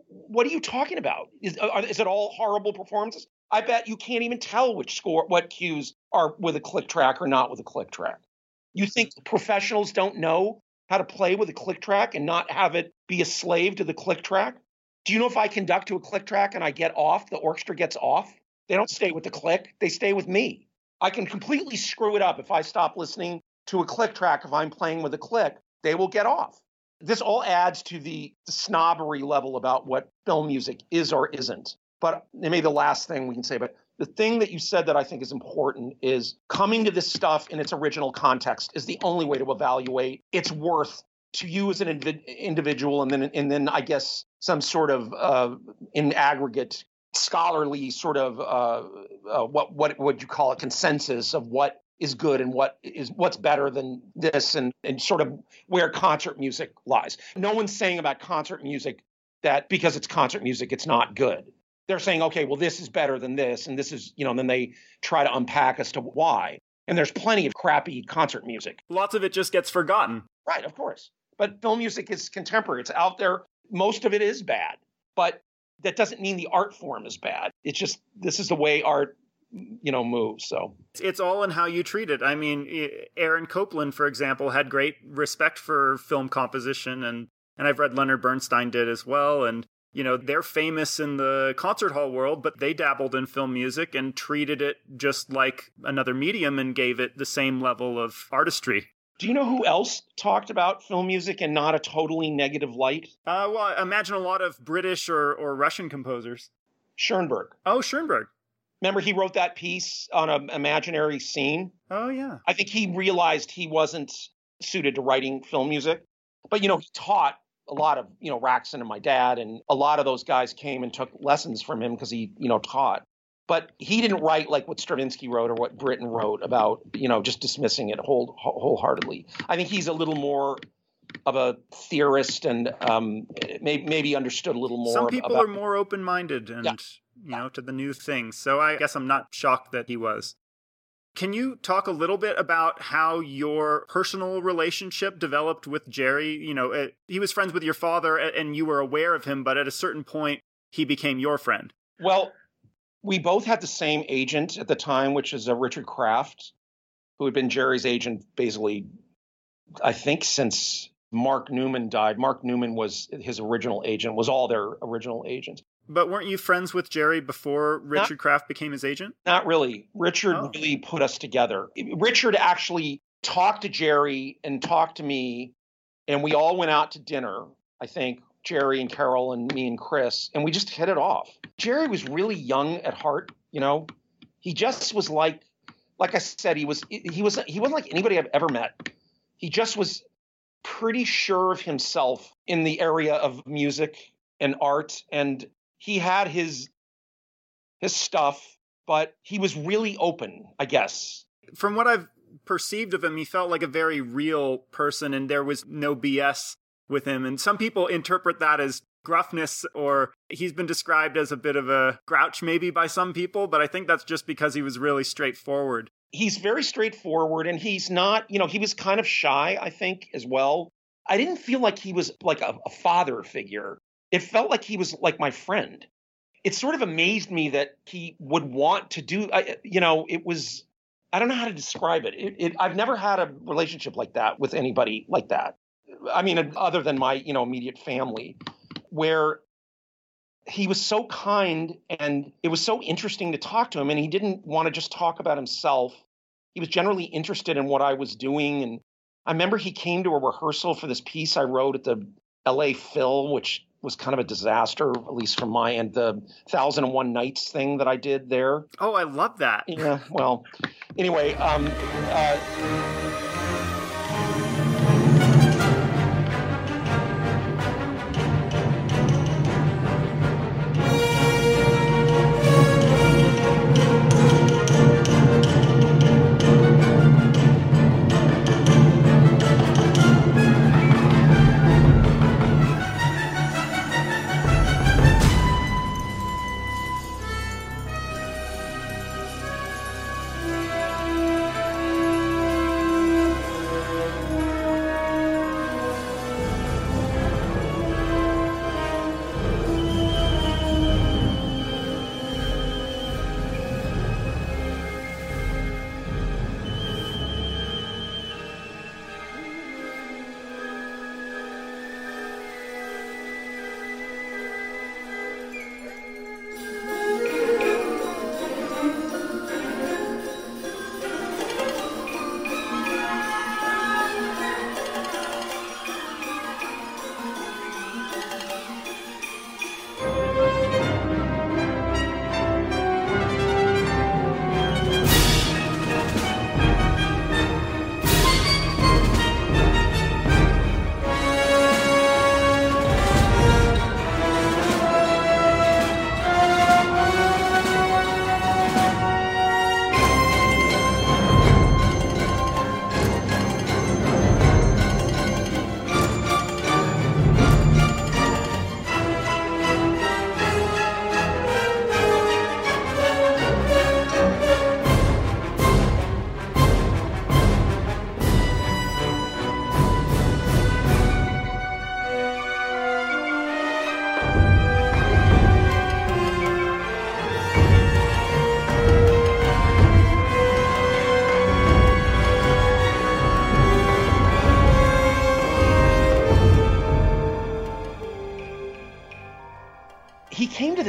what are you talking about? Is, are, is it all horrible performances? I bet you can't even tell which score, what cues are with a click track or not with a click track. You think professionals don't know how to play with a click track and not have it be a slave to the click track? Do you know if I conduct to a click track and I get off, the orchestra gets off? They don't stay with the click, they stay with me. I can completely screw it up if I stop listening to a click track. If I'm playing with a click, they will get off. This all adds to the, the snobbery level about what film music is or isn't. But maybe the last thing we can say, but the thing that you said that I think is important is coming to this stuff in its original context is the only way to evaluate its worth to you as an inv- individual, and then and then I guess some sort of uh, in aggregate scholarly sort of uh, uh, what what would you call a consensus of what is good and what is what's better than this, and and sort of where concert music lies. No one's saying about concert music that because it's concert music, it's not good. They're saying, okay, well, this is better than this, and this is, you know, and then they try to unpack as to why. And there's plenty of crappy concert music. Lots of it just gets forgotten. Right, of course. But film music is contemporary. It's out there. Most of it is bad. But that doesn't mean the art form is bad. It's just, this is the way art, you know, moves. So it's all in how you treat it. I mean, Aaron Copland, for example, had great respect for film composition, and, and I've read Leonard Bernstein did as well. And you know, they're famous in the concert hall world, but they dabbled in film music and treated it just like another medium and gave it the same level of artistry. Do you know who else talked about film music in not a totally negative light? Uh, well, I imagine a lot of British or, or Russian composers. Schoenberg. Oh, Schoenberg. Remember he wrote that piece on an imaginary scene? Oh, yeah. I think he realized he wasn't suited to writing film music. But, you know, he taught a lot of, you know, Raxon and my dad, and a lot of those guys came and took lessons from him because he, you know, taught. But he didn't write like what Stravinsky wrote or what Britten wrote about, you know, just dismissing it whole, wholeheartedly. I think he's a little more of a theorist and um, maybe, maybe understood a little more. Some people about, are more open-minded and, yeah. you know, to the new things. So I guess I'm not shocked that he was. Can you talk a little bit about how your personal relationship developed with Jerry? You know, it, he was friends with your father and you were aware of him, but at a certain point, he became your friend. Well, we both had the same agent at the time, which is uh, Richard Kraft, who had been Jerry's agent basically, I think, since Mark Newman died. Mark Newman was his original agent, was all their original agents. But weren't you friends with Jerry before Richard not, Kraft became his agent? Not really. Richard oh. really put us together. Richard actually talked to Jerry and talked to me, and we all went out to dinner, I think, Jerry and Carol and me and Chris, and we just hit it off. Jerry was really young at heart, you know. He just was like, like I said, he was he was he wasn't like anybody I've ever met. He just was pretty sure of himself in the area of music and art, and he had his his stuff, but he was really open, I guess. From what I've perceived of him, he felt like a very real person, and there was no B S with him. And some people interpret that as gruffness, or he's been described as a bit of a grouch maybe by some people, but I think that's just because he was really straightforward. He's very straightforward, and he's not, you know, he was kind of shy, I think, as well. I didn't feel like he was like a, a father figure. It felt like he was like my friend. It sort of amazed me that he would want to do, I, you know, it was, I don't know how to describe it. It, it. I've never had a relationship like that with anybody like that. I mean, other than my, you know, immediate family, where he was so kind and it was so interesting to talk to him. And he didn't want to just talk about himself. He was generally interested in what I was doing. And I remember he came to a rehearsal for this piece I wrote at the L A Phil, which was kind of a disaster, at least from my end, the Thousand and One Nights thing that I did there. Oh, I love that. Yeah, well, anyway, um, uh,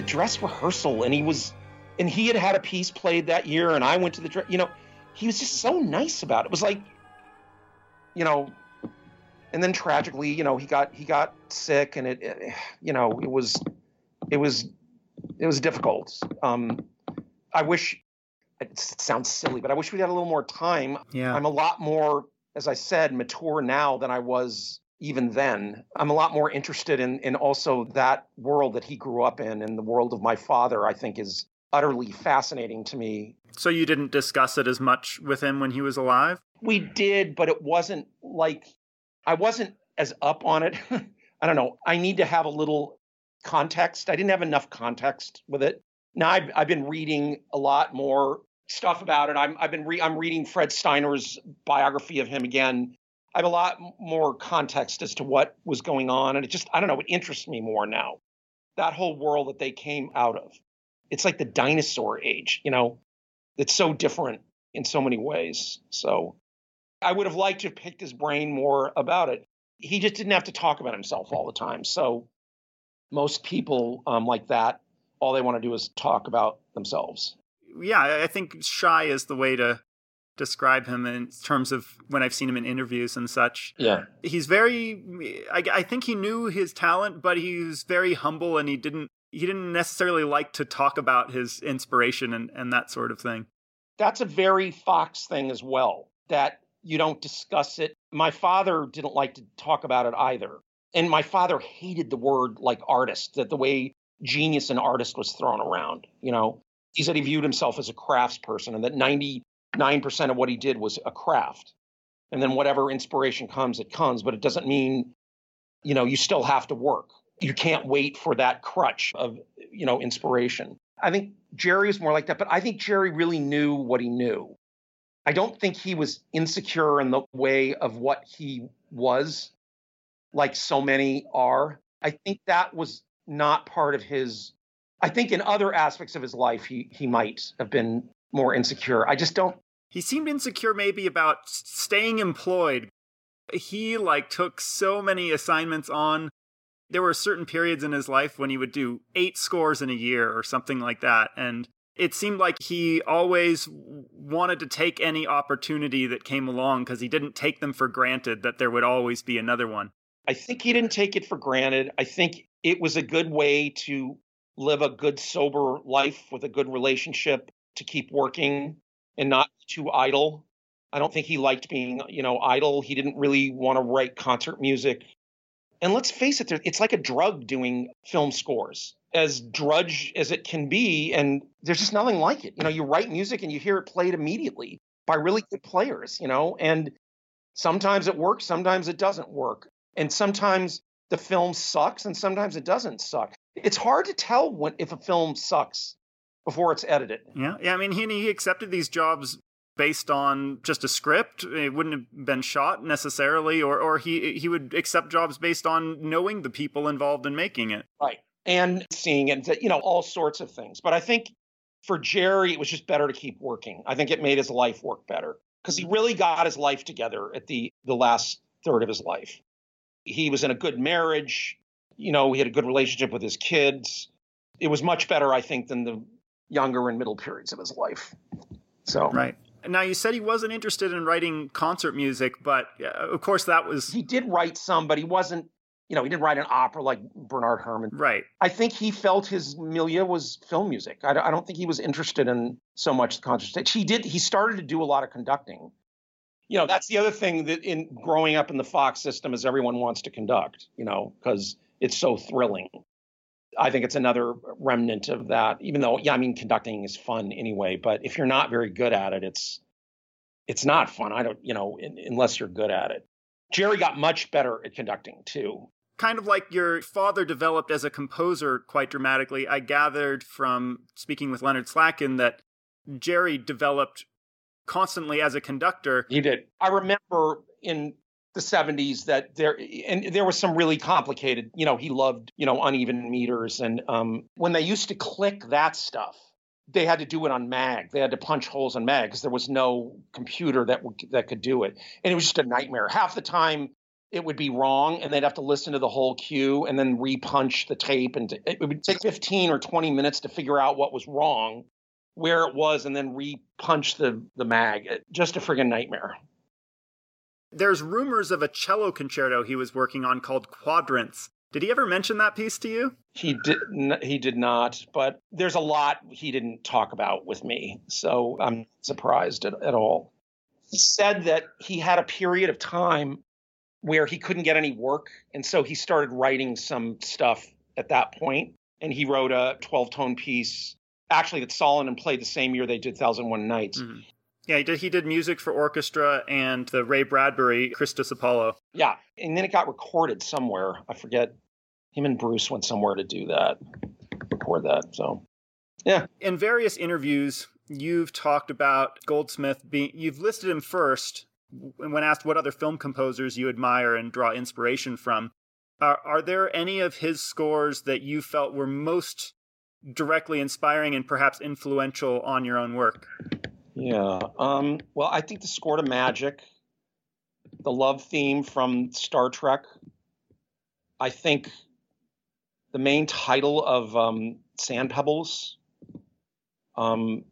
dress rehearsal, and he was, and he had had a piece played that year, and I went to the dress, you know, he was just so nice about it. It was like, you know, and then tragically, you know, he got, he got sick, and it, it you know, it was, it was, it was difficult. Um, I wish, it sounds silly, but I wish we had a little more time. Yeah. I'm a lot more, as I said, mature now than I was even then. I'm a lot more interested in, in also that world that he grew up in, and the world of my father, I think, is utterly fascinating to me. So you didn't discuss it as much with him when he was alive? We did, but it wasn't like, I wasn't as up on it. I don't know. I need to have a little context. I didn't have enough context with it. Now I've, I've been reading a lot more stuff about it. I'm, I've been re- I'm reading Fred Steiner's biography of him again. I have a lot more context as to what was going on. And it just, I don't know, it interests me more now. That whole world that they came out of. It's like the dinosaur age, you know, it's so different in so many ways. So I would have liked to have picked his brain more about it. He just didn't have to talk about himself all the time. So most people um, like that, all they want to do is talk about themselves. Yeah, I think shy is the way to describe him in terms of when I've seen him in interviews and such. Yeah. He's very, I, I think he knew his talent, but he was very humble, and he didn't, he didn't necessarily like to talk about his inspiration and, and that sort of thing. That's a very Fox thing as well, that you don't discuss it. My father didn't like to talk about it either. And my father hated the word like artist, that the way genius and artist was thrown around, you know. He said he viewed himself as a craftsperson, and that ninety-nine percent of what he did was a craft. And then whatever inspiration comes, it comes, but it doesn't mean, you know, you still have to work. You can't wait for that crutch of, you know, inspiration. I think Jerry is more like that, but I think Jerry really knew what he knew. I don't think he was insecure in the way of what he was, like so many are. I think that was not part of his, I think in other aspects of his life, he he might have been more insecure. I just don't. He seemed insecure maybe about staying employed. He like took so many assignments on. There were certain periods in his life when he would do eight scores in a year or something like that. And it seemed like he always wanted to take any opportunity that came along because he didn't take them for granted that there would always be another one. I think he didn't take it for granted. I think it was a good way to live a good, sober life with a good relationship, to keep working and not too idle. I don't think he liked being, you know, idle. He didn't really want to write concert music. And let's face it, it's like a drug doing film scores, as drudge as it can be. And there's just nothing like it. You know, you write music and you hear it played immediately by really good players, you know, and sometimes it works, sometimes it doesn't work. And sometimes the film sucks and sometimes it doesn't suck. It's hard to tell when if a film sucks before it's edited. Yeah, yeah. I mean, he, he accepted these jobs based on just a script. It wouldn't have been shot necessarily, or or he he would accept jobs based on knowing the people involved in making it. Right. And seeing it, you know, all sorts of things. But I think for Jerry, it was just better to keep working. I think it made his life work better because he really got his life together at the the last third of his life. He was in a good marriage. You know, he had a good relationship with his kids. It was much better, I think, than the younger and middle periods of his life. So, right. Now, you said he wasn't interested in writing concert music, but uh, of course that was... He did write some, but he wasn't, you know, he didn't write an opera like Bernard Herrmann. Right. I think he felt his milieu was film music. I, I don't think he was interested in so much concert stage. He did, he started to do a lot of conducting. You know, that's the other thing that in growing up in the Fox system is everyone wants to conduct, you know, because it's so thrilling. I think it's another remnant of that, even though, yeah, I mean, conducting is fun anyway, but if you're not very good at it, it's, it's not fun. I don't, you know, in, unless you're good at it. Jerry got much better at conducting too. Kind of like your father developed as a composer quite dramatically. I gathered from speaking with Leonard Slatkin that Jerry developed constantly as a conductor. He did. I remember in the seventies that there, and there was some really complicated, you know, he loved, you know, uneven meters. And um, when they used to click that stuff, they had to do it on mag. They had to punch holes in mag because there was no computer that w- that could do it. And it was just a nightmare. Half the time it would be wrong, and they'd have to listen to the whole cue and then repunch the tape. And it would take fifteen or twenty minutes to figure out what was wrong, where it was, and then repunch the, the mag. Just a friggin' nightmare. There's rumors of a cello concerto he was working on called Quadrants. Did he ever mention that piece to you? He did. He did not. But there's a lot he didn't talk about with me, so I'm surprised at, at all. He said that he had a period of time where he couldn't get any work, and so he started writing some stuff at that point. And he wrote a twelve-tone piece, actually, that Solonen played the same year they did Thousand and One Nights. Mm-hmm. Yeah, he did, he did music for orchestra and the Ray Bradbury Christus Apollo. Yeah, and then it got recorded somewhere. I forget. Him and Bruce went somewhere to do that, record that. So, yeah. In various interviews, you've talked about Goldsmith being, you've listed him first when asked what other film composers you admire and draw inspiration from. Are, are there any of his scores that you felt were most directly inspiring and perhaps influential on your own work? Yeah. Um, well, I think the score to Magic, the love theme from Star Trek, I think the main title of um, Sand Pebbles. Um,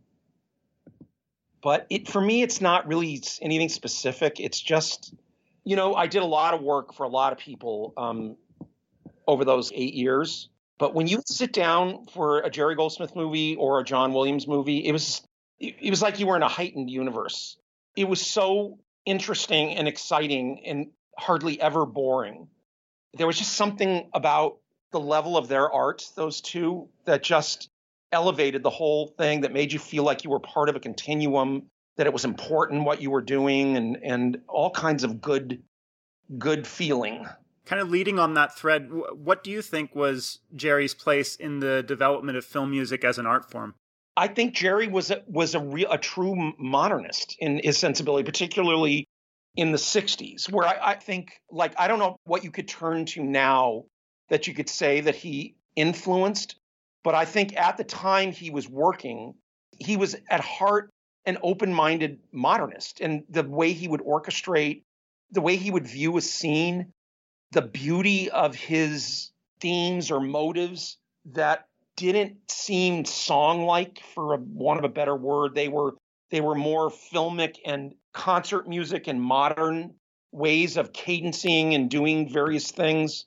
but it for me, it's not really anything specific. It's just, you know, I did a lot of work for a lot of people um, over those eight years. But when you sit down for a Jerry Goldsmith movie or a John Williams movie, it was it was like you were in a heightened universe. It was so interesting and exciting and hardly ever boring. There was just something about the level of their art, those two, that just elevated the whole thing, that made you feel like you were part of a continuum, that it was important what you were doing, and and all kinds of good, good feeling. Kind of leading on that thread, what do you think was Jerry's place in the development of film music as an art form? I think Jerry was a, was a real, a true modernist in his sensibility, particularly in the sixties, where I, I think, like, I don't know what you could turn to now that you could say that he influenced, but I think at the time he was working, he was at heart an open-minded modernist, and the way he would orchestrate, the way he would view a scene, the beauty of his themes or motives that didn't seem song-like, for a, want of a better word. They were they were more filmic and concert music and modern ways of cadencing and doing various things.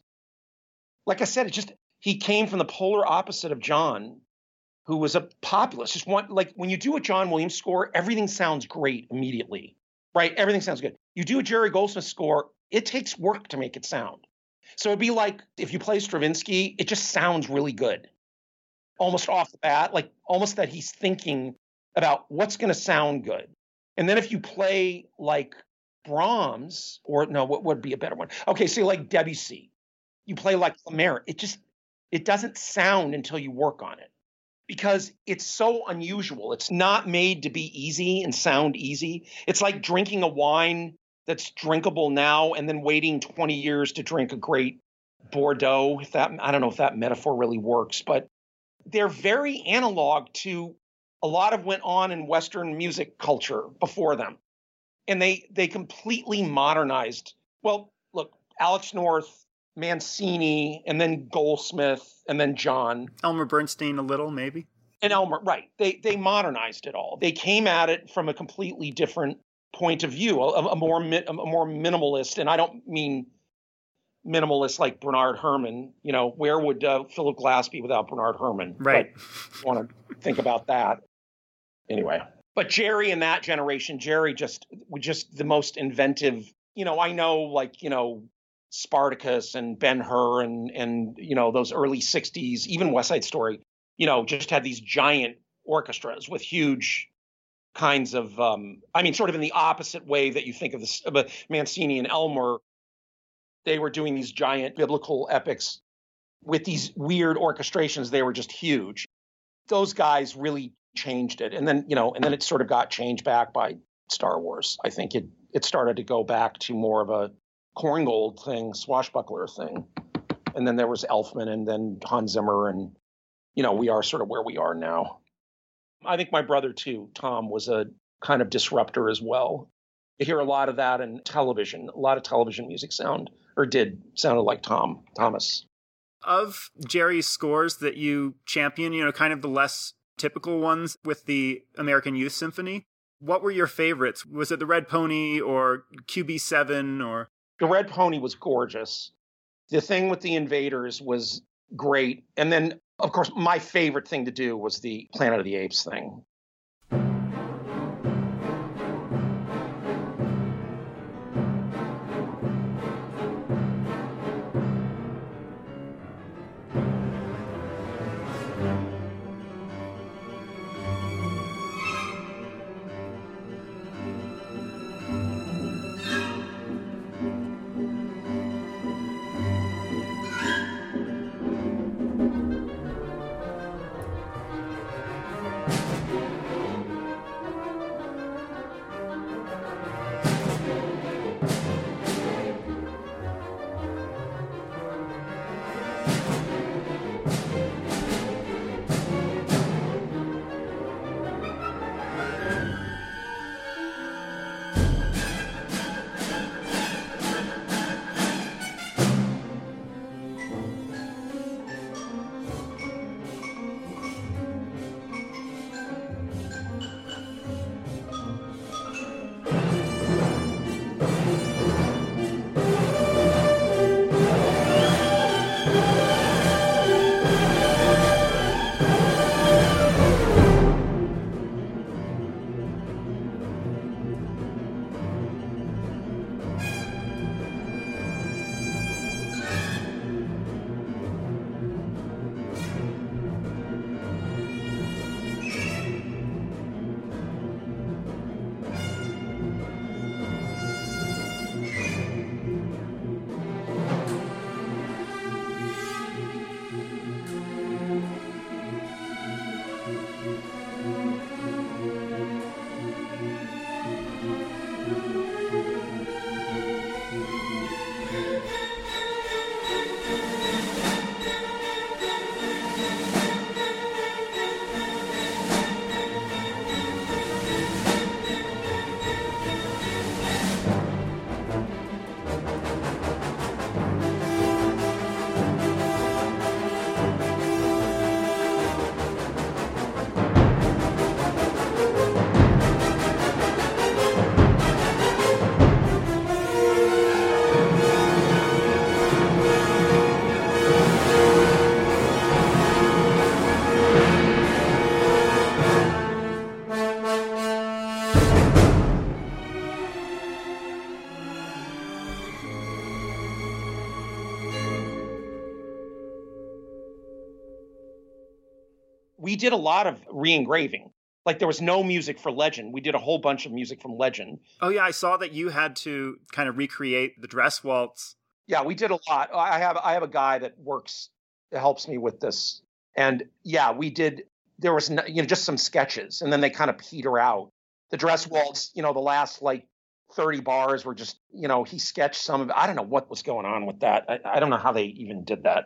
Like I said, it just he came from the polar opposite of John, who was a populist. Just one, like when you do a John Williams score, everything sounds great immediately, right? Everything sounds good. You do a Jerry Goldsmith score, it takes work to make it sound. So it'd be like if you play Stravinsky, it just sounds really good. Almost off the bat, like almost that he's thinking about what's going to sound good. And then if you play like Brahms, or no, what would be a better one? Okay, so like Debussy, you play like Clamart, it just, it doesn't sound until you work on it because it's so unusual. It's not made to be easy and sound easy. It's like drinking a wine that's drinkable now and then waiting twenty years to drink a great Bordeaux. If that, I don't know if that metaphor really works, but they're very analog to a lot of went on in Western music culture before them. And they they completely modernized. Well, look, Alex North, Mancini, and then Goldsmith, and then John. Elmer Bernstein a little, maybe. And Elmer, right. They they modernized it all. They came at it from a completely different point of view, a, a more a more minimalist. And I don't mean minimalist like Bernard Herrmann. You know, where would uh, Philip Glass be without Bernard Herrmann? Right. But want to think about that. Anyway, but Jerry in that generation, Jerry just was just the most inventive. You know, I know, like, you know, Spartacus and Ben-Hur and, and, you know, those early sixties, even West Side Story, you know, just had these giant orchestras with huge kinds of, um, I mean, sort of in the opposite way that you think of this, of Mancini and Elmer. They were doing these giant biblical epics with these weird orchestrations. They were just huge. Those guys really changed it. And then, you know, and then it sort of got changed back by Star Wars. I think it, it started to go back to more of a Korngold thing, swashbuckler thing. And then there was Elfman and then Hans Zimmer. And, you know, we are sort of where we are now. I think my brother, too, Tom, was a kind of disruptor as well. You hear a lot of that in television. A lot of television music sound, or did, sounded like Tom, Thomas. Of Jerry's scores that you champion, you know, kind of the less typical ones with the American Youth Symphony, what were your favorites? Was it the Red Pony or Q B seven or? The Red Pony was gorgeous. The thing with the Invaders was great. And then, of course, my favorite thing to do was the Planet of the Apes thing. We did a lot of re-engraving. Like there was no music for Legend. We did a whole bunch of music from Legend. Oh yeah, I saw that you had to kind of recreate the dress waltz. Yeah, we did a lot. I have I have a guy that works, that helps me with this. And yeah, we did, there was, you know, just some sketches and then they kind of peter out. The dress waltz, you know, the last like thirty bars were just, you know, he sketched some of it. I don't know what was going on with that. I, I don't know how they even did that.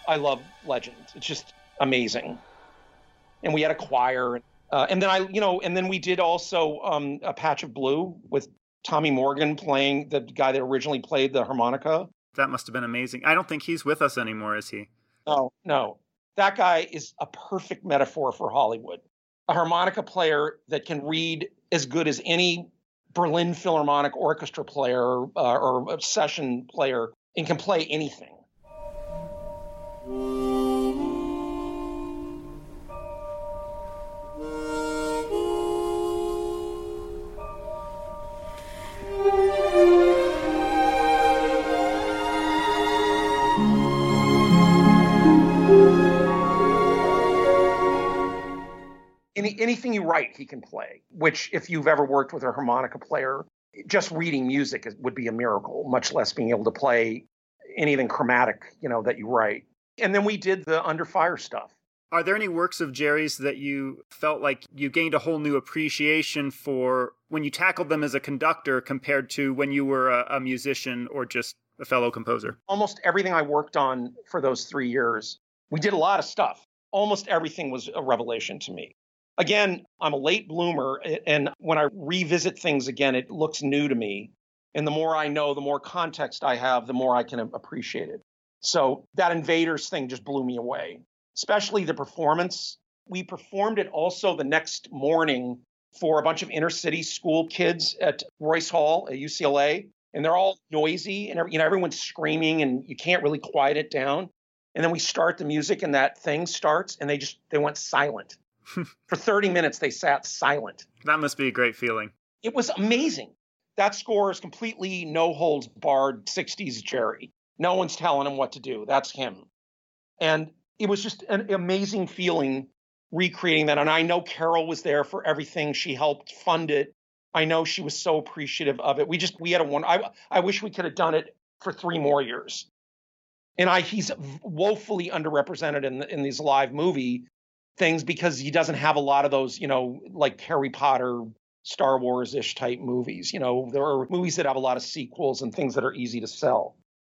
I love Legend. It's just amazing. And we had a choir. Uh, and then I, you know, and then we did also um, A Patch of Blue with Tommy Morgan playing the guy that originally played the harmonica. That must have been amazing. I don't think he's with us anymore, is he? No, no. That guy is a perfect metaphor for Hollywood. A harmonica player that can read as good as any Berlin Philharmonic orchestra player uh, or a session player and can play anything. Any, anything you write, he can play, which if you've ever worked with a harmonica player, just reading music is, would be a miracle, much less being able to play anything chromatic, you know, that you write. And then we did the Under Fire stuff. Are there any works of Jerry's that you felt like you gained a whole new appreciation for when you tackled them as a conductor compared to when you were a, a musician or just a fellow composer? Almost everything I worked on for those three years, we did a lot of stuff. Almost everything was a revelation to me. Again, I'm a late bloomer, and when I revisit things again, it looks new to me. And the more I know, the more context I have, the more I can appreciate it. So that Invaders thing just blew me away, especially the performance. We performed it also the next morning for a bunch of inner city school kids at Royce Hall at U C L A. And they're all noisy, and you know everyone's screaming, and you can't really quiet it down. And then we start the music, and that thing starts, and they just they went silent. For thirty minutes, they sat silent. That must be a great feeling. It was amazing. That score is completely no-holds-barred sixties Jerry. No one's telling him what to do. That's him. And it was just an amazing feeling recreating that. And I know Carol was there for everything. She helped fund it. I know she was so appreciative of it. We just, we had a one, I, I wish we could have done it for three more years. And I, he's woefully underrepresented in, in these live movie things because he doesn't have a lot of those, you know, like Harry Potter, Star Wars-ish type movies. You know, there are movies that have a lot of sequels and things that are easy to sell.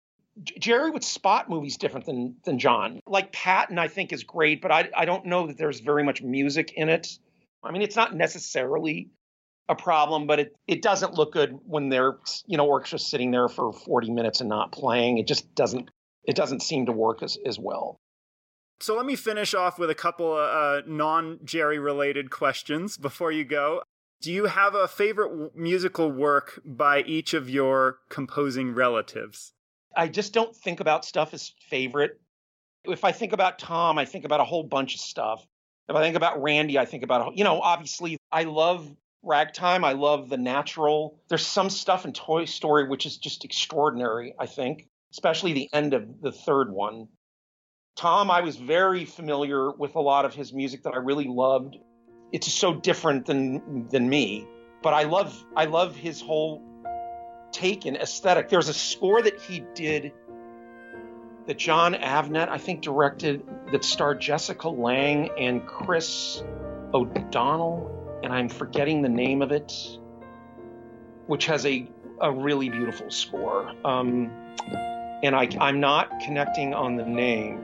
J- Jerry would spot movies different than than John. Like Patton, I think, is great, but I I don't know that there's very much music in it. I mean, it's not necessarily a problem, but it, it doesn't look good when they're, you know, orchestra sitting there for forty minutes and not playing. It just doesn't, it doesn't seem to work as, as well. So let me finish off with a couple of uh, non-Jerry related questions before you go. Do you have a favorite w- musical work by each of your composing relatives? I just don't think about stuff as favorite. If I think about Tom, I think about a whole bunch of stuff. If I think about Randy, I think about, you know, obviously I love Ragtime. I love The Natural. There's some stuff in Toy Story which is just extraordinary, I think, especially the end of the third one. Tom, I was very familiar with a lot of his music that I really loved. It's so different than than me, but I love I love his whole take and aesthetic. There's a score that he did that John Avnet, I think, directed that starred Jessica Lange and Chris O'Donnell, and I'm forgetting the name of it, which has a a really beautiful score. Um, and I I'm not connecting on the name.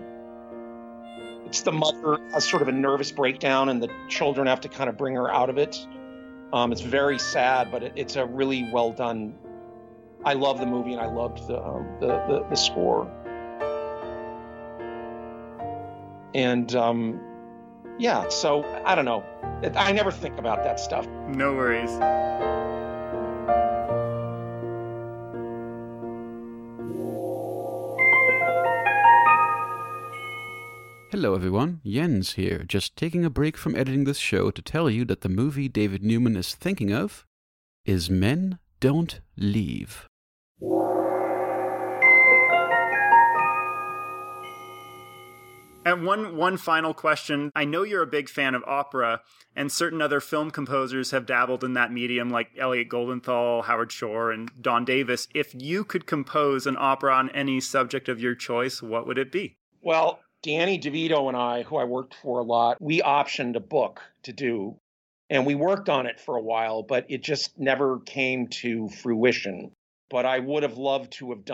It's the mother has sort of a nervous breakdown, and the children have to kind of bring her out of it. Um, it's very sad, but it, it's a really well done. I love the movie, and I loved the um, the, the the score. And um, yeah, so I don't know. I never think about that stuff. No worries. Hello everyone, Jens here, just taking a break from editing this show to tell you that the movie David Newman is thinking of is Men Don't Leave. And one one final question. I know you're a big fan of opera, and certain other film composers have dabbled in that medium, like Elliot Goldenthal, Howard Shore, and Don Davis. If you could compose an opera on any subject of your choice, what would it be? Well, Danny DeVito and I, who I worked for a lot, we optioned a book to do, and we worked on it for a while, but it just never came to fruition. But I would have loved to have done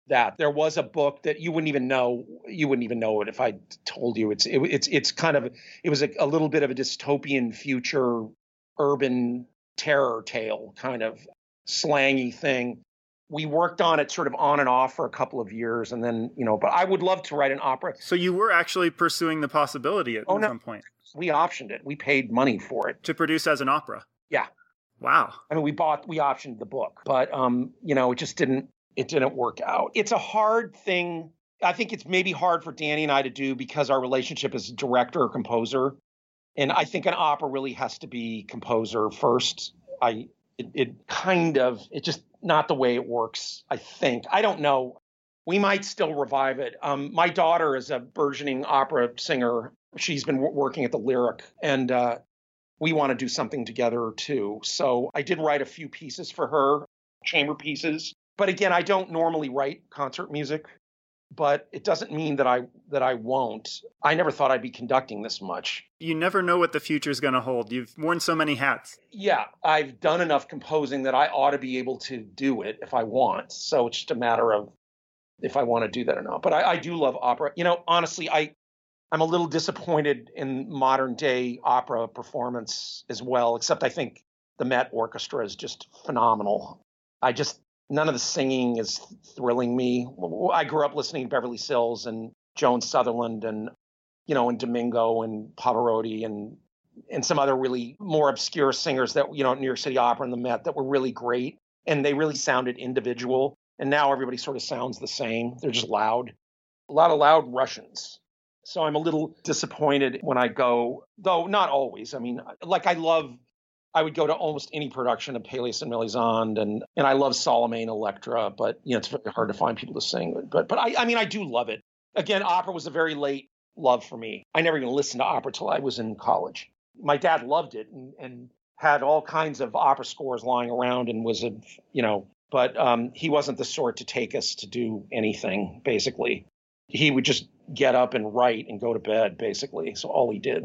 that. There was a book that you wouldn't even know. You wouldn't even know it if I told you. It's it, it's it's kind of it was a, a little bit of a dystopian future, urban terror tale, kind of slangy thing. We worked on it sort of on and off for a couple of years, and then you know. But I would love to write an opera. So you were actually pursuing the possibility at oh, no. some point. We optioned it. We paid money for it to produce as an opera. Yeah. Wow. I mean, we bought, we optioned the book, but, um, you know, it just didn't, it didn't work out. It's a hard thing. I think it's maybe hard for Danny and I to do because our relationship is director or composer. And I think an opera really has to be composer first. I, it, it kind of, it's just not the way it works, I think. I don't know. We might still revive it. Um, my daughter is a burgeoning opera singer. She's been w- working at the Lyric, and, uh, we want to do something together too. So I did write a few pieces for her, chamber pieces. But again, I don't normally write concert music, but it doesn't mean that I that I won't. I never thought I'd be conducting this much. You never know what the future's going to hold. You've worn so many hats. Yeah, I've done enough composing that I ought to be able to do it if I want. So it's just a matter of if I want to do that or not. But I, I do love opera. You know, honestly, I I'm a little disappointed in modern day opera performance as well, except I think the Met Orchestra is just phenomenal. I just, none of the singing is thrilling me. I grew up listening to Beverly Sills and Joan Sutherland and, you know, and Domingo and Pavarotti and, and some other really more obscure singers that, you know, New York City Opera and the Met that were really great. And they really sounded individual. And now everybody sort of sounds the same. They're just loud. A lot of loud Russians. So I'm a little disappointed when I go, though not always. I mean, like I love, I would go to almost any production of Peleus and Melisande, and and I love Salome and Electra, but you know it's very hard to find people to sing. But but I, I mean I do love it. Again, opera was a very late love for me. I never even listened to opera till I was in college. My dad loved it and, and had all kinds of opera scores lying around and was a you know, but um, he wasn't the sort to take us to do anything basically. He would just get up and write and go to bed, basically. So all he did.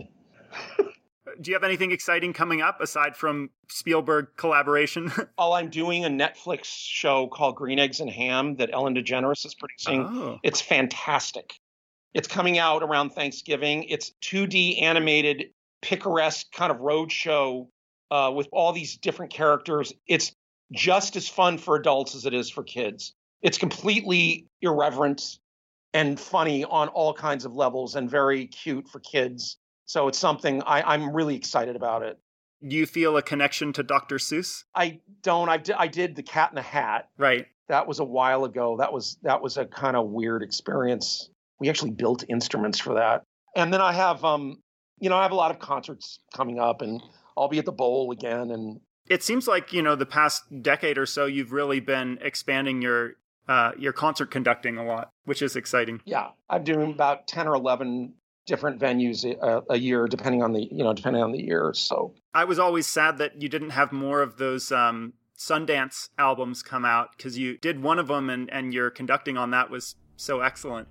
Do you have anything exciting coming up aside from Spielberg collaboration? Oh, I'm doing a Netflix show called Green Eggs and Ham that Ellen DeGeneres is producing. Oh. It's fantastic. It's coming out around Thanksgiving. It's two D animated, picaresque kind of road show uh, with all these different characters. It's just as fun for adults as it is for kids. It's completely irreverent and funny on all kinds of levels and very cute for kids. So it's something I, I'm really excited about it. Do you feel a connection to Doctor Seuss? I don't. I, di- I did The Cat in the Hat. Right. That was a while ago. That was that was a kind of weird experience. We actually built instruments for that. And then I have, um, you know, I have a lot of concerts coming up, and I'll be at the Bowl again. And it seems like, you know, the past decade or so, you've really been expanding your Uh, your concert conducting a lot, which is exciting. Yeah, I'm doing about ten or eleven different venues a, a year, depending on the you know depending on the year. So I was always sad that you didn't have more of those um, Sundance albums come out, because you did one of them, and and your conducting on that was so excellent.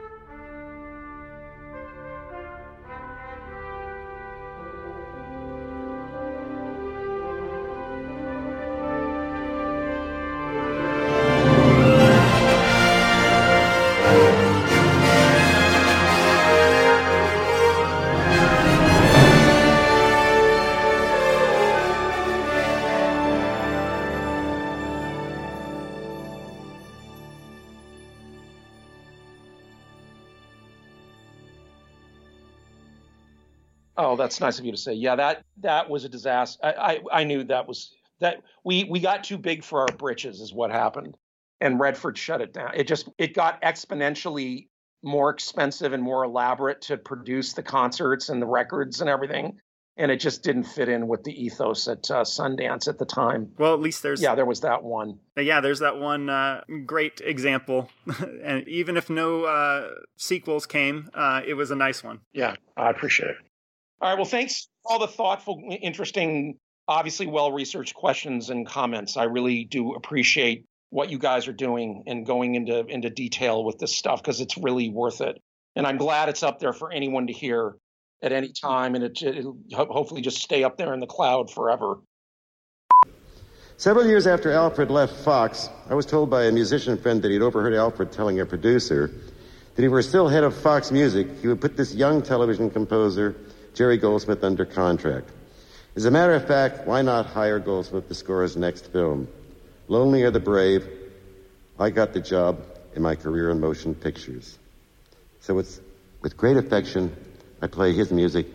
Oh, that's nice of you to say. Yeah, that that was a disaster. I, I, I knew that was that we we got too big for our britches is what happened, and Redford shut it down. It just it got exponentially more expensive and more elaborate to produce the concerts and the records and everything, and it just didn't fit in with the ethos at uh, Sundance at the time. Well, at least there's yeah, there was that one. Yeah, there's that one uh, great example, and even if no uh, sequels came, uh, it was a nice one. Yeah, I appreciate it. All right. Well, thanks for all the thoughtful, interesting, obviously well-researched questions and comments. I really do appreciate what you guys are doing and going into, into detail with this stuff, because it's really worth it. And I'm glad it's up there for anyone to hear at any time. And it, it'll hopefully just stay up there in the cloud forever. Several years after Alfred left Fox, I was told by a musician friend that he'd overheard Alfred telling a producer that if he were still head of Fox Music, he would put this young television composer, Jerry Goldsmith, under contract. As a matter of fact, why not hire Goldsmith to score his next film? Lonely Are the Brave. I got the job in my career in motion pictures. So it's with great affection, I play his music,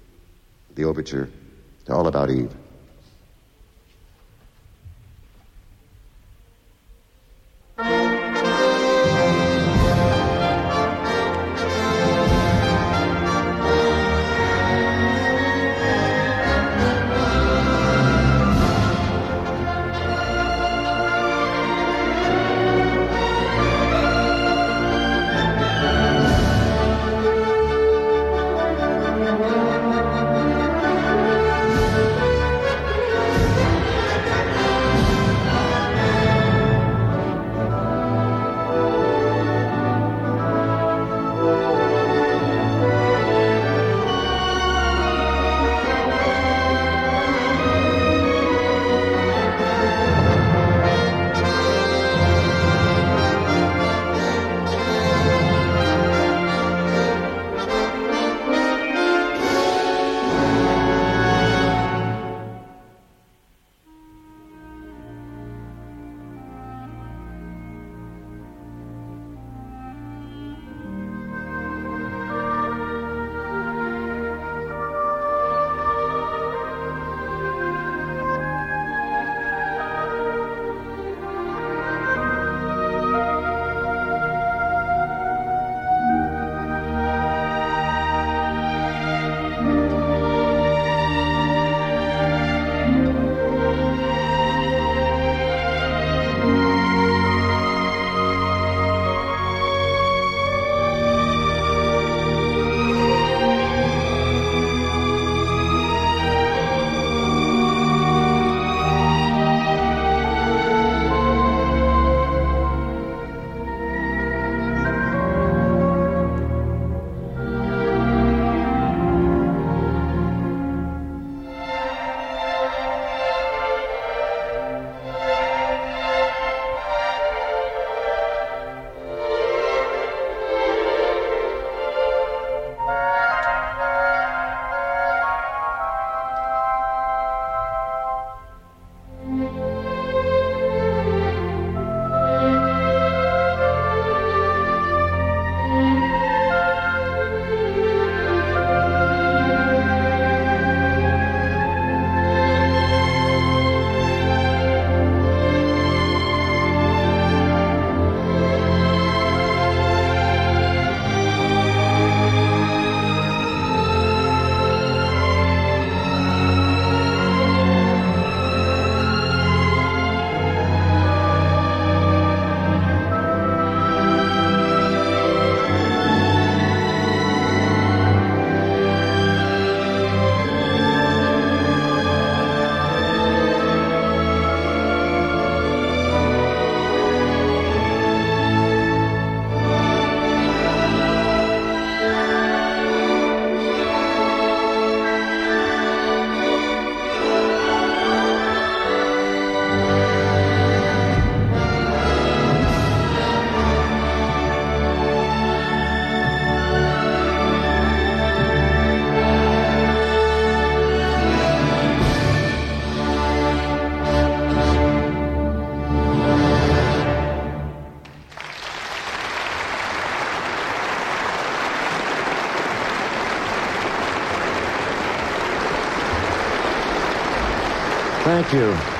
the overture to All About Eve. Thank you.